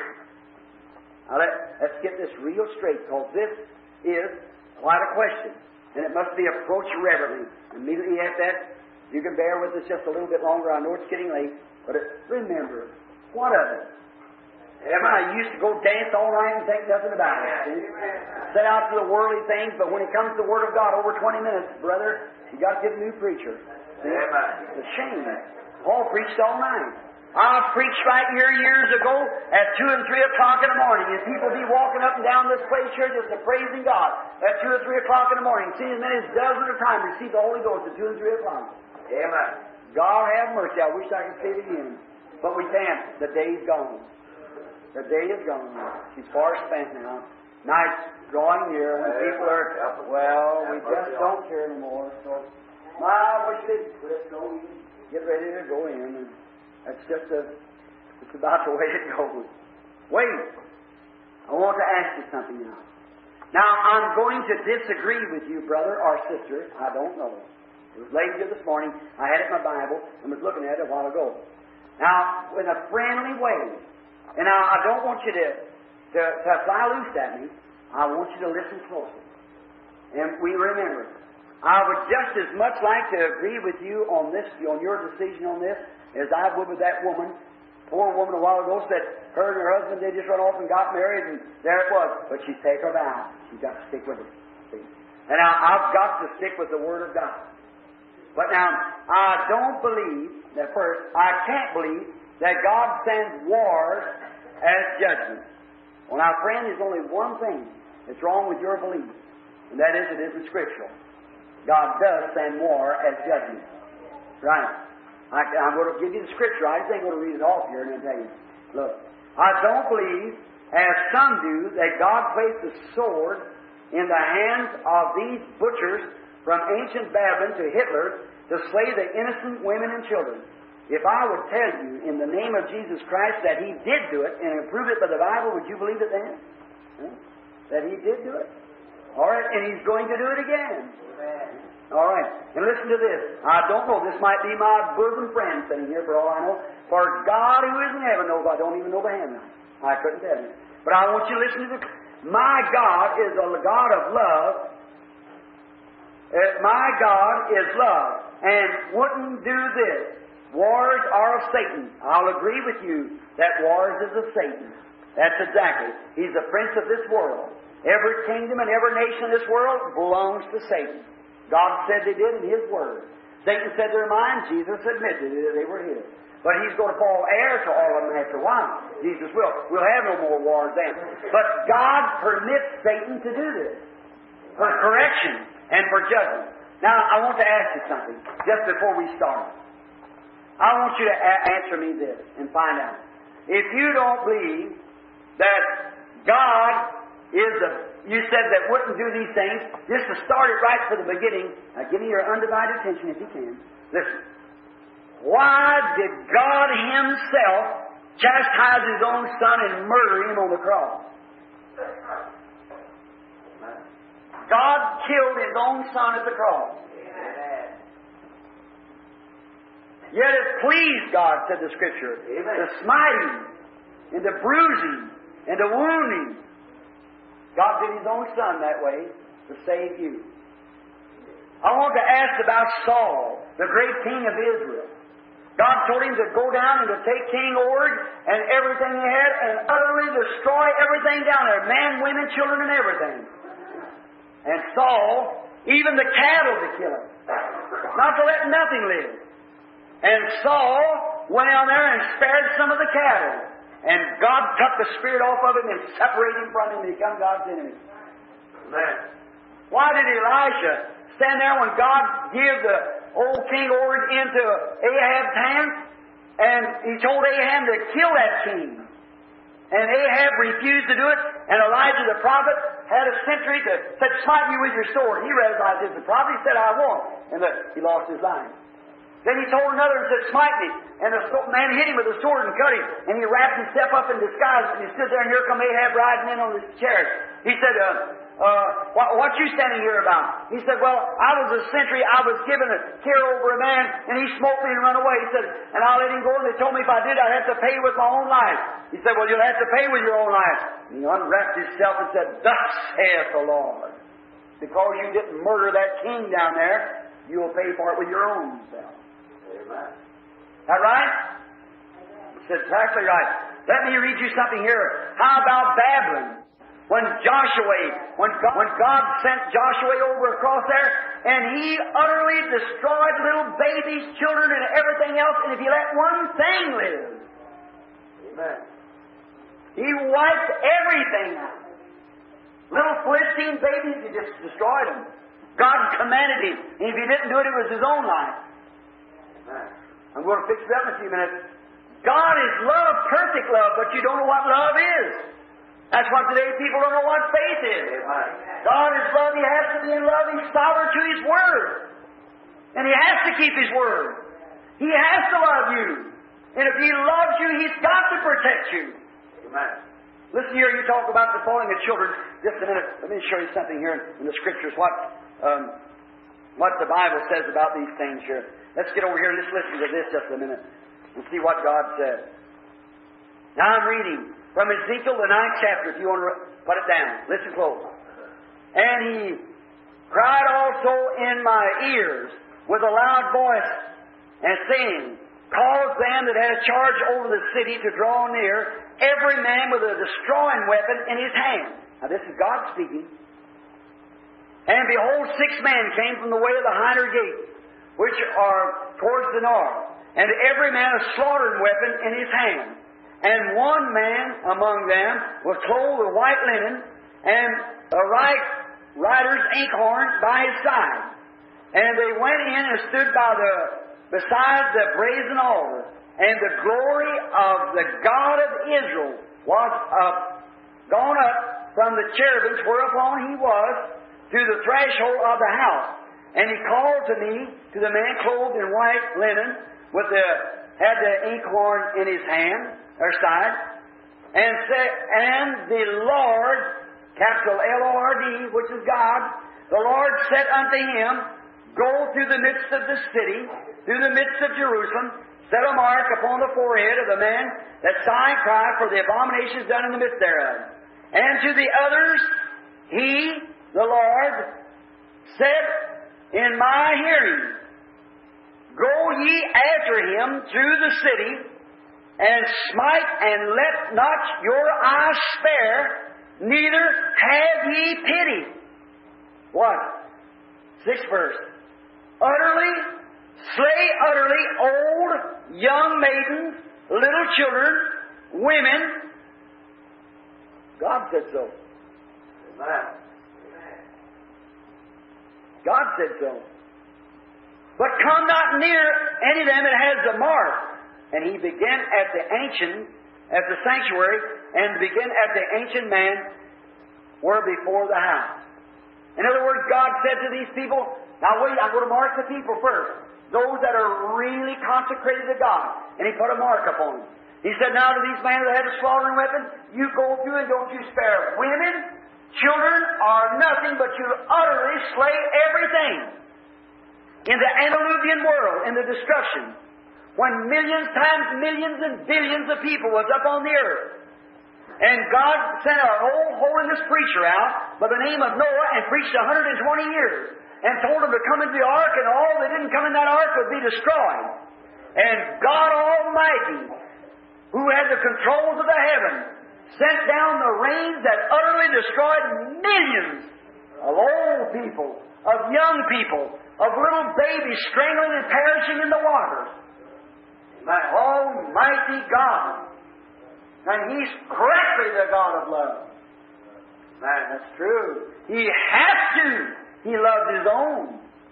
Now, let, let's get this real straight, because this is quite a question. And it must be approached reverently. Immediately after that, you can bear with us just a little bit longer. I know it's getting late. But it, remember, what of it? Everybody used to go dance all night and think nothing about it. See? Set out to the worldly things, but when it comes to the Word of God, over twenty minutes, brother, you got to get a new preacher. See? It's a shame. Paul preached all night. I preached right here years ago at two and three o'clock in the morning, and people be walking up and down this place here just a praising God at two or three o'clock in the morning. See as many as dozens at a time receive the Holy Ghost at two and three o'clock. Amen. God have mercy. I wish I could say it again, but we can't. The day's gone. The day is gone. She's far spent now. Night's drawing near when people are, well, we just don't care anymore. So, I wish they'd quit, go in, get ready to go in. And that's just a, it's about the way it goes. Wait. I want to ask you something now. Now, I'm going to disagree with you, brother or sister. I don't know. It was late here this morning. I had it in my Bible and was looking at it a while ago. Now, in a friendly way, and now, I don't want you to, to, to fly loose at me. I want you to listen closely. And we remember, I would just as much like to agree with you on this, on your decision on this, as I would with that woman. Poor woman a while ago said her and her husband, they just run off and got married, and there it was. But she's taken her vow. She's got to stick with it. See? And now, I've got to stick with the Word of God. But now, I don't believe, that first, I can't believe that God sends wars as judgment. Well, now, friend, there's only one thing that's wrong with your belief, and that is it isn't scriptural. God does send war as judgment. Right. I, I'm going to give you the scripture. I just ain't going to read it off here and then tell you. Look, I don't believe, as some do, that God placed the sword in the hands of these butchers from ancient Babylon to Hitler to slay the innocent women and children. If I would tell you in the name of Jesus Christ that He did do it and prove it by the Bible, would you believe it then? Huh? That He did do it? All right, and He's going to do it again. Amen. All right, and listen to this. I don't know. This might be my bosom friend sitting here for all I know. For God who is in heaven knows I don't even know the hand. I couldn't tell you. But I want you to listen to this. My God is a God of love. Uh, my God is love and wouldn't do this. Wars are of Satan. I'll agree with you that wars is of Satan. That's exactly. He's the prince of this world. Every kingdom and every nation in this world belongs to Satan. God said they did in His Word. Satan said they're mine. Jesus admitted that they were His. But He's going to fall heir to all of them after a while. Jesus will. We'll have no more wars then. But God permits Satan to do this for correction and for judgment. Now, I want to ask you something just before we start. I want you to a- answer me this and find out. If you don't believe that God is a, you said that wouldn't do these things, just to start it right from the beginning, now give me your undivided attention if you can. Listen. Why did God Himself chastise His own Son and murder Him on the cross? God killed His own Son at the cross. Yet it pleased God, said the Scripture, Amen, to smite Him, and to bruise Him, and to wound Him. God did His own Son that way to save you. I want to ask about Saul, the great king of Israel. God told him to go down and to take King Og and everything he had and utterly destroy everything down there, man, women, children, and everything. And Saul, even the cattle to kill him, not to let nothing live. And Saul went down there and spared some of the cattle. And God took the spirit off of him and separated him from him and become God's enemy. Amen. Why did Elisha stand there when God gave the old King Og into Ahab's hands? And he told Ahab to kill that king. And Ahab refused to do it. And Elijah the prophet had a sentry that said, smite you with your sword. He realized he was the prophet. He said, I won't. And look, he lost his life. Then he told another and said, smite me. And the man hit him with a sword and cut him. And he wrapped himself up in disguise, and he stood there, and here come Ahab riding in on his chariot. He said, uh, uh, what, what you standing here about? He said, well, I was a sentry. I was given a care over a man, and he smote me and run away. He said, and I let him go, and they told me if I did, I'd have to pay with my own life. He said, well, you'll have to pay with your own life. And he unwrapped himself and said, thus saith the Lord. Because you didn't murder that king down there, you'll pay for it with your own self. Amen. That right? It's exactly right. Let me read you something here. How about Babylon? When Joshua, when God, when God sent Joshua over across there, and he utterly destroyed little babies, children, and everything else, and if he let one thing live, amen, he wiped everything out. Little Philistine babies, he just destroyed them. God commanded him, and if he didn't do it, it was his own life. Amen. I'm going to fix it up in a few minutes. God is love, perfect love, but you don't know what love is. That's why today people don't know what faith is. God is love. He has to be in love. He's sovereign to His Word. And He has to keep His Word. He has to love you. And if He loves you, He's got to protect you. Amen. Listen here, you talk about the falling of children. Just a minute. Let me show you something here in the Scriptures. What, um, what the Bible says about these things here. Let's get over here and let's listen to this just a minute and see what God said. Now I'm reading from Ezekiel, the ninth chapter, if you want to put it down. Listen close. And he cried also in my ears with a loud voice, and saying, cause them that had charge over the city to draw near, every man with a destroying weapon in his hand. Now this is God speaking. And behold, six men came from the way of the hinder gate, which are towards the north, and every man a slaughtering weapon in his hand. And one man among them was clothed with white linen, and a right rider's inkhorn by his side. And they went in and stood by the beside the brazen altar. And the glory of the God of Israel was up, gone up from the cherubims whereupon he was to the threshold of the house. And he called to me, to the man clothed in white linen, with the had the inkhorn in his hand, or side, and said, and the Lord, capital L O R D, which is God, the Lord said unto him, go through the midst of the city, through the midst of Jerusalem, set a mark upon the forehead of the man that sigh and cry for the abominations done in the midst thereof. And to the others, he, the Lord, said in my hearing, go ye after him through the city, and smite, and let not your eyes spare, neither have ye pity. What? Sixth verse. Utterly, slay utterly old, young maidens, little children, women. God said so. Amen. God said so. But come not near any of them that has the mark. And he began at the ancient, at the sanctuary, and began at the ancient man were before the house. In other words, God said to these people, now wait, I'm going to mark the people first. Those that are really consecrated to God. And he put a mark upon them. He said, now to these men that had a slaughtering weapon, you go through and don't you spare women, children, or nothing, but you utterly slay everything. In the antediluvian world, in the destruction, when millions times millions and billions of people was up on the earth. And God sent an old holiness preacher out by the name of Noah and preached one hundred twenty years and told them to come into the ark, and all that didn't come in that ark would be destroyed. And God Almighty, who had the controls of the heaven, sent down the rains that utterly destroyed millions of old people, of young people, of little babies strangling and perishing in the waters. My Almighty God. And He's correctly the God of love. Man, that's true. He has to. He loves His own.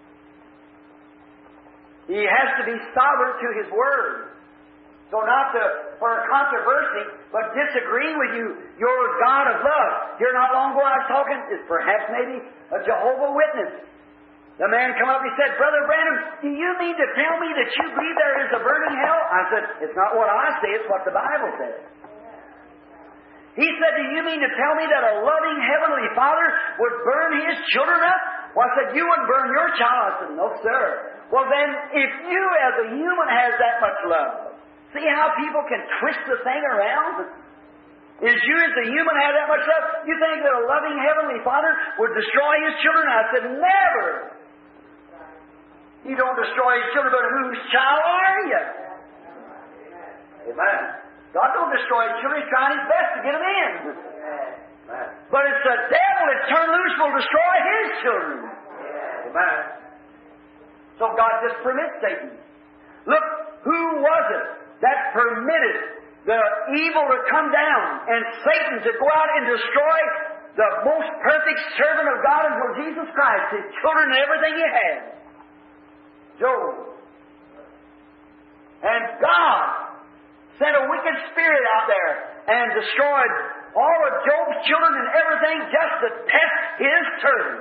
He has to be sovereign to His Word. So not to, for a controversy, but disagreeing with you, you're a God of love. Here not long ago I was talking, is perhaps maybe a Jehovah's Witness. The man come up and he said, Brother Branham, do you mean to tell me that you believe there is a burning hell? I said, it's not what I say, it's what the Bible says. He said, do you mean to tell me that a loving Heavenly Father would burn His children up? Well, I said, you wouldn't burn your child. I said, no, sir. Well, then, if you as a human has that much love, see how people can twist the thing around? Is you as a human have that much love? You think that a loving Heavenly Father would destroy His children? I said, never. You don't destroy His children, but whose child are you? Amen. God don't destroy His children. He's trying His best to get them in. Amen. But it's the devil that turned loose will destroy His children. Amen. So God just permits Satan. Look, who was it that permitted the evil to come down and Satan to go out and destroy the most perfect servant of God until Jesus Christ, His children and everything He had? Job. And God sent a wicked spirit out there and destroyed all of Job's children and everything just to test His servant.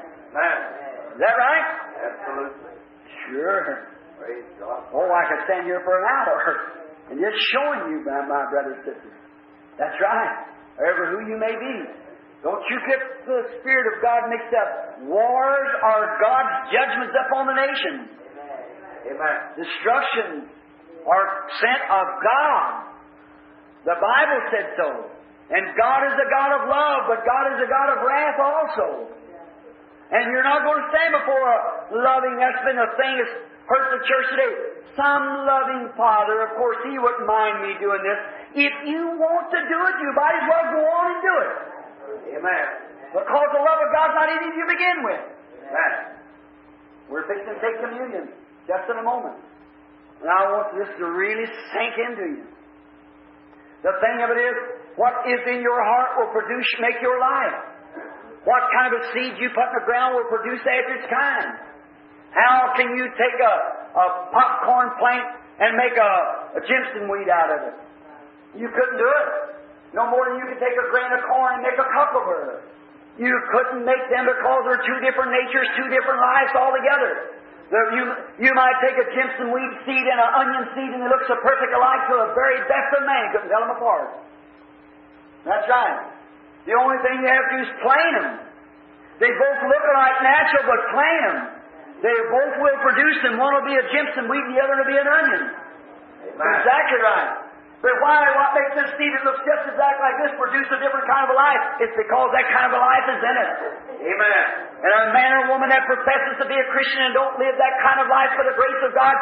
Is that right? Absolutely. Sure. Praise God. Oh, I could stand here for an hour and just showing you, my, my brothers and sisters. That's right. Wherever who you may be. Don't you get the Spirit of God mixed up. Wars are God's judgments upon the nations. Amen. Destruction are sent of God. The Bible said so. And God is a God of love, but God is a God of wrath also. And you're not going to stand before a loving, that's been a thing that's hurt the church today. Some loving Father, of course, He wouldn't mind me doing this. If you want to do it, you might as well go on and do it. Amen. Because the love of God's not in you to begin with. Amen. We're fixing to take communion just in a moment. And I want this to really sink into you. The thing of it is, what is in your heart will produce, make your life. What kind of a seed you put in the ground will produce after its kind. How can you take a, a popcorn plant and make a, a Jimson weed out of it? You couldn't do it. No more than you could take a grain of corn and make a cucumber. You couldn't make them because they're two different natures, two different lives altogether. There, you, you might take a Jimson weed seed and an onion seed and they look so perfect alike to the very best of man couldn't tell them apart. That's right. The only thing you have to do is plant them. They both look alike natural, but plant them. They both will produce them. One will be a Jimson weed and the other will be an onion. Amen. Exactly right. But why? What makes this seed that looks just exactly like this produce a different kind of a life? It's because that kind of a life is in it. Amen. And a man or woman that professes to be a Christian and don't live that kind of life for the grace of God,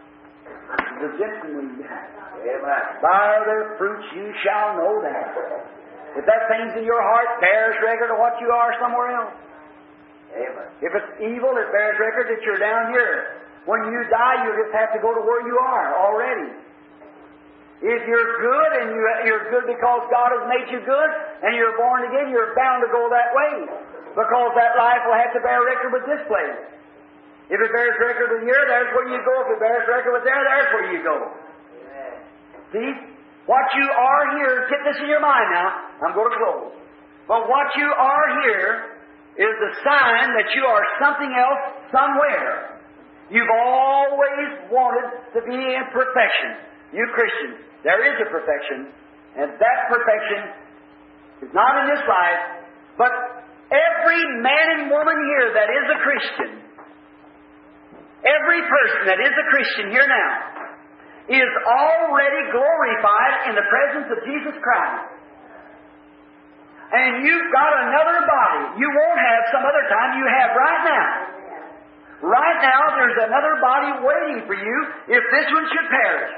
the Jimson weed. Amen. By their fruits you shall know that. If that thing's in your heart, bears record of what you are somewhere else. Amen. If it's evil, it bears record that you're down here. When you die, you just have to go to where you are already. If you're good, and you, you're good because God has made you good, and you're born again, you're bound to go that way. Because that life will have to bear record with this place. If it bears record with here, there's where you go. If it bears record with there, there's where you go. Amen. See? What you are here, get this in your mind now. I'm going to close. But what you are here is the sign that you are something else somewhere. You've always wanted to be in perfection. You Christians, there is a perfection, and that perfection is not in this life, but every man and woman here that is a Christian, every person that is a Christian here now, is already glorified in the presence of Jesus Christ. And you've got another body you won't have some other time, you have right now. Right now, there's another body waiting for you if this one should perish.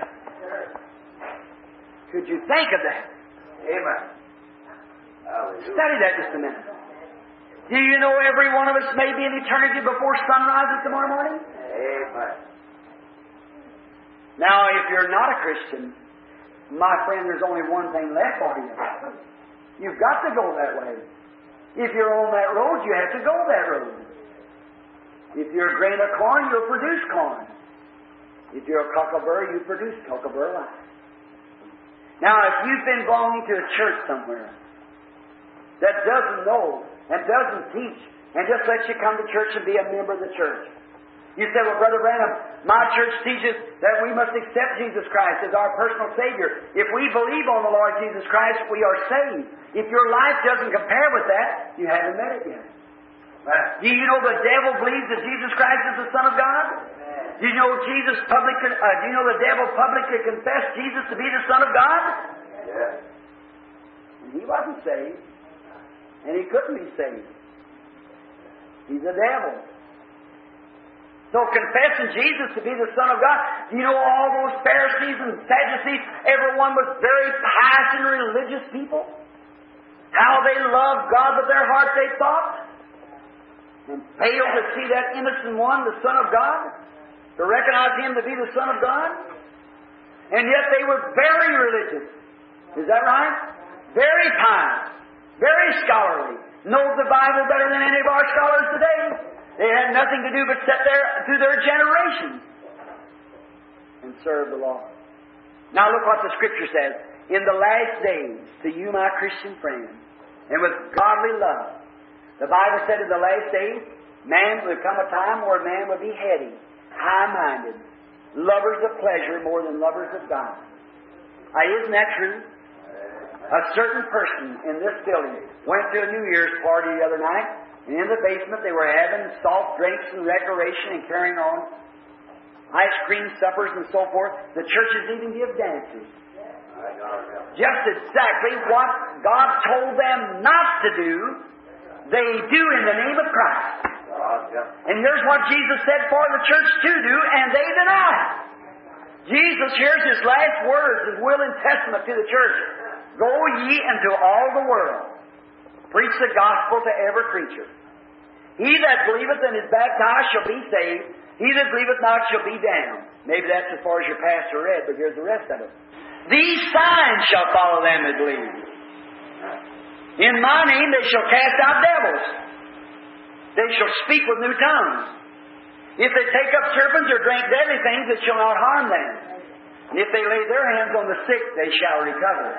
Could you think of that? Amen. Hallelujah. Study that just a minute. Do you know every one of us may be in eternity before sun rises tomorrow morning? Amen. Now, if you're not a Christian, my friend, there's only one thing left for you. You've got to go that way. If you're on that road, you have to go that road. If you're a grain of corn, you'll produce corn. If you're a cockleburr, you produce cockleburr life. Now, if you've been belonging to a church somewhere that doesn't know and doesn't teach and just let you come to church and be a member of the church. You say, well, Brother Branham, my church teaches that we must accept Jesus Christ as our personal Savior. If we believe on the Lord Jesus Christ, we are saved. If your life doesn't compare with that, you haven't met it yet. Do you know the devil believes that Jesus Christ is the Son of God? Do you know Jesus public? Uh, do you know the devil publicly confessed Jesus to be the Son of God? Yes. And he wasn't saved, and he couldn't be saved. He's the devil. So confessing Jesus to be the Son of God, do you know all those Pharisees and Sadducees, everyone was very pious and religious people? How they loved God with their heart, they thought, and failed to see that innocent one, the Son of God, to recognize Him to be the Son of God. And yet they were very religious. Is that right? Very pious, very scholarly, know the Bible better than any of our scholars today. They had nothing to do but sit there through their generation and serve the Lord. Now look what the Scripture says. In the last days, to you, my Christian friend, and with godly love, the Bible said in the last days, man would come a time where man would be heady, high-minded, lovers of pleasure more than lovers of God. Now, isn't that true? A certain person in this building went to a New Year's party the other night, and in the basement they were having soft drinks and recreation and carrying on ice cream suppers and so forth. The churches even give dances. Just exactly what God told them not to do, they do in the name of Christ. And here's what Jesus said for the church to do, and they deny it. Jesus, here's His last words, His will and testament to the church. Go ye into all the world. Preach the gospel to every creature. He that believeth and is baptized shall be saved. He that believeth not shall be damned. Maybe that's as far as your pastor read, but here's the rest of it. These signs shall follow them that believe. In my name they shall cast out devils. They shall speak with new tongues. If they take up serpents or drink deadly things, it shall not harm them. And if they lay their hands on the sick, they shall recover.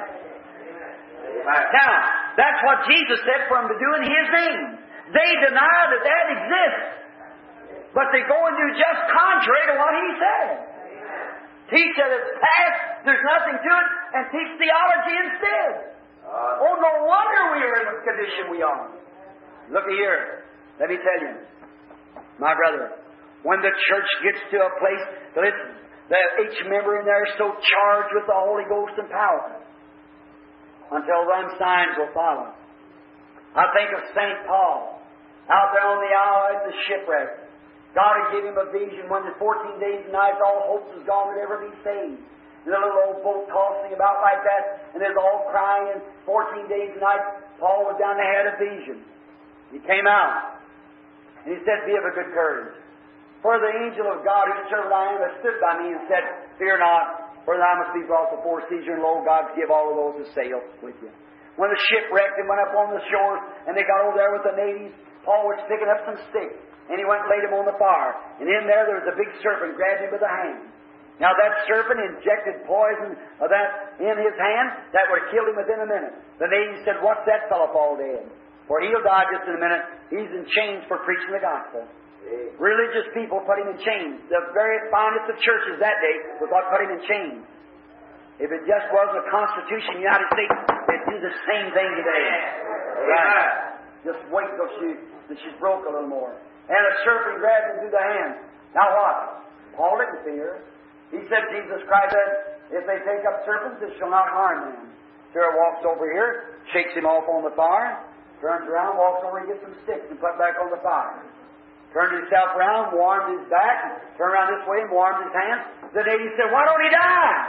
Now, that's what Jesus said for them to do in His name. They deny that that exists. But they go and do just contrary to what He said. Teach that it's past, there's nothing to it, and teach theology instead. Oh, no wonder we are in the condition we are. Look here. Let me tell you, my brother, when the church gets to a place that, it's, that each member in there is so charged with the Holy Ghost and power, until them signs will follow. I think of Saint Paul, out there on the isle at the shipwreck. God had given him a vision when in fourteen days and nights all hopes was gone would ever be saved. And the little old boat tossing about like that, and there's all crying, and fourteen days and nights, Paul was down there, had a vision. He came out, and he said, be of a good courage. For the angel of God, whose servant I am, has stood by me and said, fear not, for thou must be brought before Caesar, and lo, God give all of those who sail with you. When the ship wrecked and went up on the shore, and they got over there with the natives, Paul was picking up some sticks, and he went and laid them on the fire. And in there, there was a big serpent, grabbed him by the hand. Now that serpent injected poison of that in his hand, that would have killed him within a minute. The natives said, what's that fellow fall dead? For he'll die just in a minute. He's in chains for preaching the gospel. Religious people put him in chains. The very finest of churches that day was what put him in chains. If it just wasn't a Constitution of the United States, they'd do the same thing today. Right. Just wait till she, till she's broke a little more. And a serpent grabbed him through the hand. Now what? Paul didn't fear. He said, Jesus Christ said, if they take up serpents, it shall not harm them. Sarah walks over here, shakes him off on the fire, turns around, walks over and gets some sticks and put back on the fire. Turned himself around, warmed his back, turned around this way and warmed his hands. The lady said, why don't he die?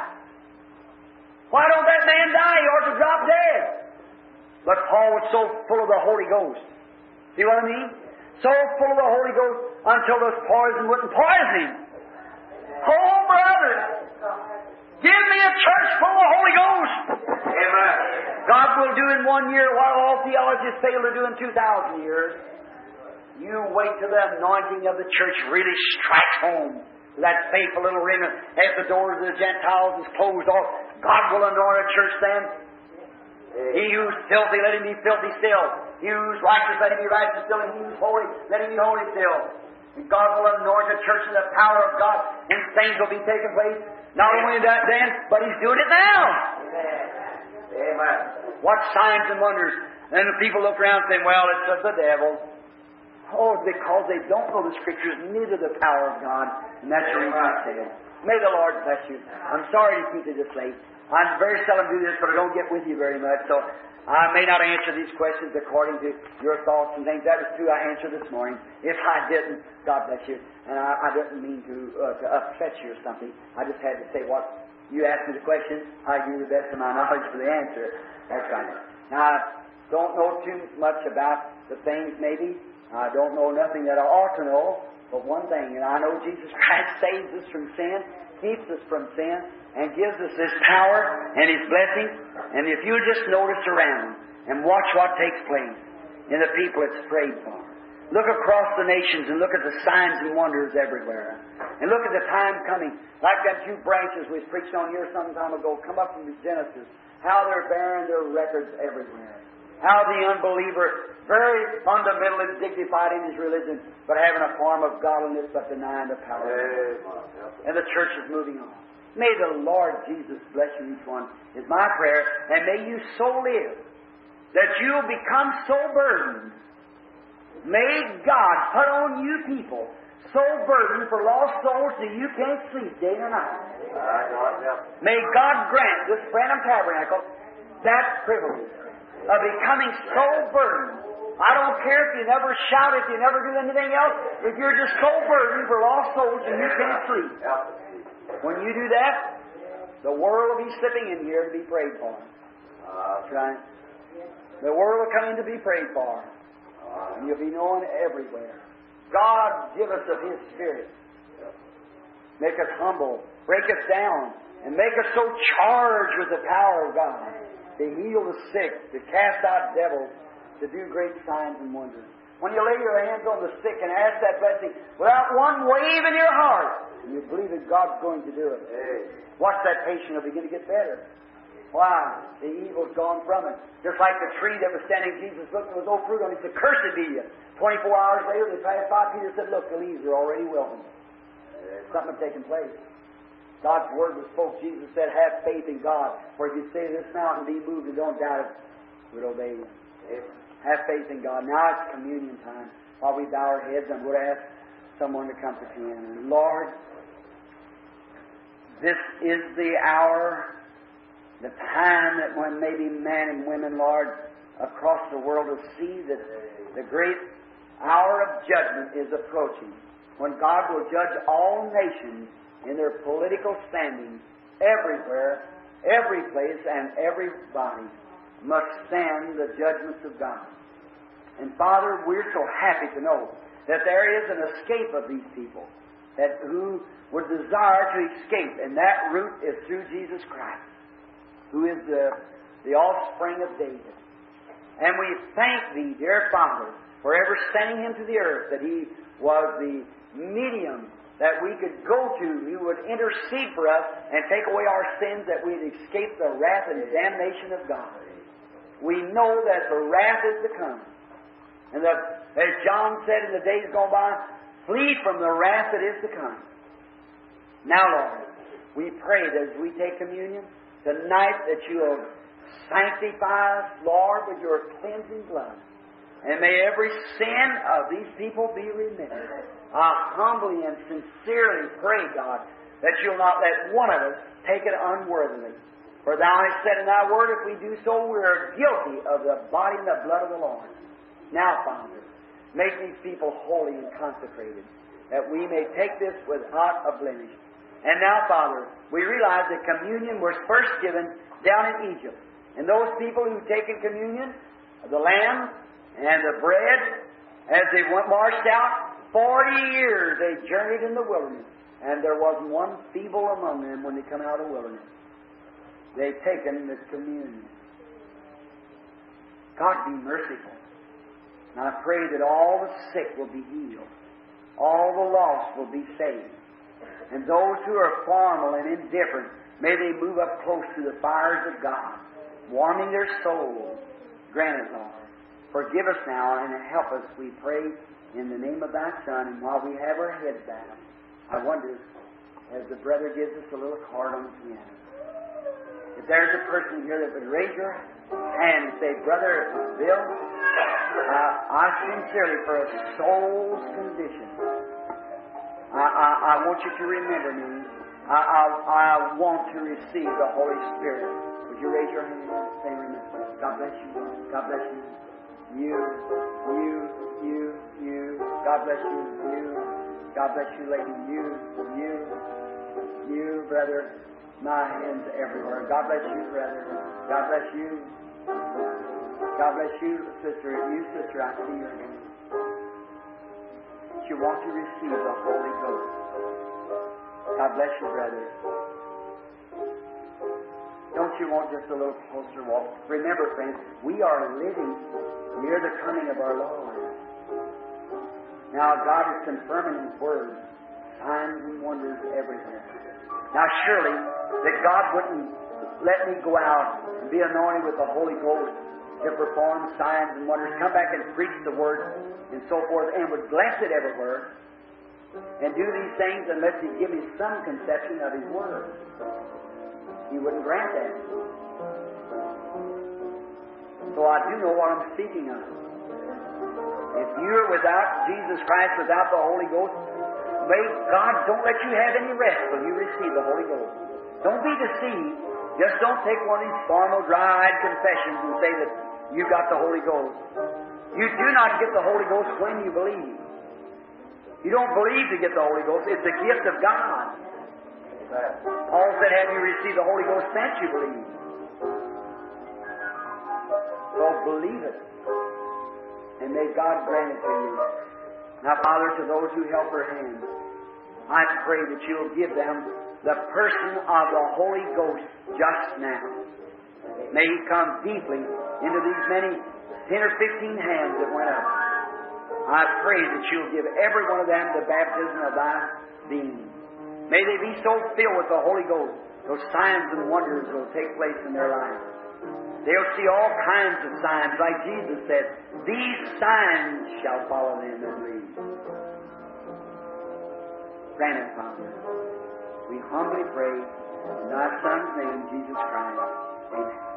Why don't that man die? He ought to drop dead. But Paul was so full of the Holy Ghost. See what I mean? So full of the Holy Ghost until this poison wouldn't poison him. Oh, brother! Give me a church full of Holy Ghost! Amen. God will do in one year what all theologians fail to do in two thousand years. You wait till the anointing of the church really strikes home. That faithful little remnant, as the doors of the Gentiles is closed off, God will anoint a church then. He who's filthy, let him be filthy still. He who's righteous, let him be righteous still, and he who's holy, let him be holy still. And God will anoint the church in the power of God, and things will be taking place. Not only that then, but He's doing it now. Amen. Amen. What signs and wonders. And the people look around saying, well, it's of the devil. Oh, because they don't know the Scriptures, neither the power of God. And that's the reason I say it. May the Lord bless you. I'm sorry to keep you this late. I very seldom do this, but I don't get with you very much, so I may not answer these questions according to your thoughts and things. That was true. I answered this morning. If I didn't, God bless you. And I, I didn't mean to, uh, to upset you or something. I just had to say what you asked me the question. I give you the best of my knowledge for the answer. That's right. Now, I don't know too much about the things, maybe. I don't know nothing that I ought to know, but one thing, and I know Jesus Christ saves us from sin, keeps us from sin, and gives us His power and His blessing. And if you just notice around and watch what takes place in the people it's prayed for. Look across the nations and look at the signs and wonders everywhere. And look at the time coming. Like that two branches we preached on here some time ago, come up from Genesis. How they're bearing their records everywhere. How the unbeliever, very fundamental and dignified in his religion, but having a form of godliness but denying the power of God. And the church is moving on. May the Lord Jesus bless you each one, is my prayer, and may you so live that you'll become so burdened. May God put on you people so burdened for lost souls that you can't sleep day or night. May God grant this Branham Tabernacle that privilege of becoming so burdened. I don't care if you never shout, if you never do anything else, if you're just so burdened for lost souls and you can't sleep. When you do that, the world will be slipping in here to be prayed for. That's right. The world will come in to be prayed for. And you'll be known everywhere. God, give us of His Spirit. Make us humble. Break us down. And make us so charged with the power of God to heal the sick, to cast out devils, to do great signs and wonders. When you lay your hands on the sick and ask that blessing without one wave in your heart, and you believe that God's going to do it, watch that patient will begin to get better. Why? The evil's gone from it. Just like the tree that was standing, Jesus looked, there was no fruit on it. He said, "Cursed be you." Twenty-four hours later, they passed by. Peter said, "Look, the leaves are already wilting." Something had taken place. God's word was spoke. Jesus said, "Have faith in God. For if you say this mountain, be moved, and don't doubt it, we'll obey you." Have faith in God. Now it's communion time. While we bow our heads, I'm going to ask someone to come to communion. Lord, this is the hour, the time that when maybe men and women, Lord, across the world will see that the great hour of judgment is approaching, when God will judge all nations in their political standing everywhere, every place, and everybody must stand the judgments of God. And Father, we're so happy to know that there is an escape of these people that who would desire to escape, and that route is through Jesus Christ, who is the, the offspring of David. And we thank Thee, dear Father, for ever sending Him to the earth, that He was the medium that we could go to, who would intercede for us and take away our sins, that we'd escape the wrath and damnation of God. We know that the wrath is to come. And the, as John said in the days gone by, flee from the wrath that is to come. Now, Lord, we pray that as we take communion tonight, that You will sanctify us, Lord, with Your cleansing blood. And may every sin of these people be remitted. I humbly and sincerely pray, God, that You'll not let one of us take it unworthily. For Thou hast said in Thy Word, if we do so, we are guilty of the body and the blood of the Lord. Now, Father, make these people holy and consecrated, that we may take this without a blemish. And now, Father, we realize that communion was first given down in Egypt. And those people who taken communion, the lamb and the bread, as they went marched out, forty years they journeyed in the wilderness. And there wasn't one feeble among them when they come out of the wilderness. They've taken the communion. God be merciful. And I pray that all the sick will be healed. All the lost will be saved. And those who are formal and indifferent, may they move up close to the fires of God, warming their souls. Grant it, Lord. Forgive us now and help us, we pray, in the name of Thy Son. And while we have our heads bowed, I wonder, as the brother gives us a little card on the piano, if there's a person here that would raise your hand and say, Brother Bill, uh, I sincerely, for a soul's condition, I, I, I want you to remember me. I, I, I want to receive the Holy Spirit. Would you raise your hand and say, remember? God bless you. God bless you. You, you, you, you. God bless you. You. God bless you, lady. You, you, you, brother. My hands everywhere. God bless you, brother. God bless you. God bless you, sister. You, sister, I see your hand. You want to receive the Holy Ghost. God bless you, brother. Don't you want just a little closer walk? Remember, friends, we are living near the coming of our Lord. Now, God is confirming His Word. Signs and wonders everywhere. Now, surely, that God wouldn't let me go out and be anointed with the Holy Ghost to perform signs and wonders, come back and preach the Word and so forth, and would bless it everywhere, and do these things unless He'd give me some conception of His Word. He wouldn't grant that. So I do know what I'm speaking of. If you're without Jesus Christ, without the Holy Ghost, may God don't let you have any rest till you receive the Holy Ghost. Don't be deceived. Just don't take one of these formal, dry-eyed confessions and say that you got the Holy Ghost. You do not get the Holy Ghost when you believe. You don't believe to get the Holy Ghost. It's a gift of God. Paul said, have you received the Holy Ghost since you believe? So believe it. And may God grant it to you. Now, Father, to those who held their hands, I pray that you'll give them the person of the Holy Ghost just now. May He come deeply into these many ten or fifteen hands that went up. I pray that you'll give every one of them the baptism of Thy being. May they be so filled with the Holy Ghost, those signs and wonders will take place in their life. They'll see all kinds of signs, like Jesus said, these signs shall follow them that believe. Grant it, Father. We humbly pray in Thy Son's name, Jesus Christ. Amen.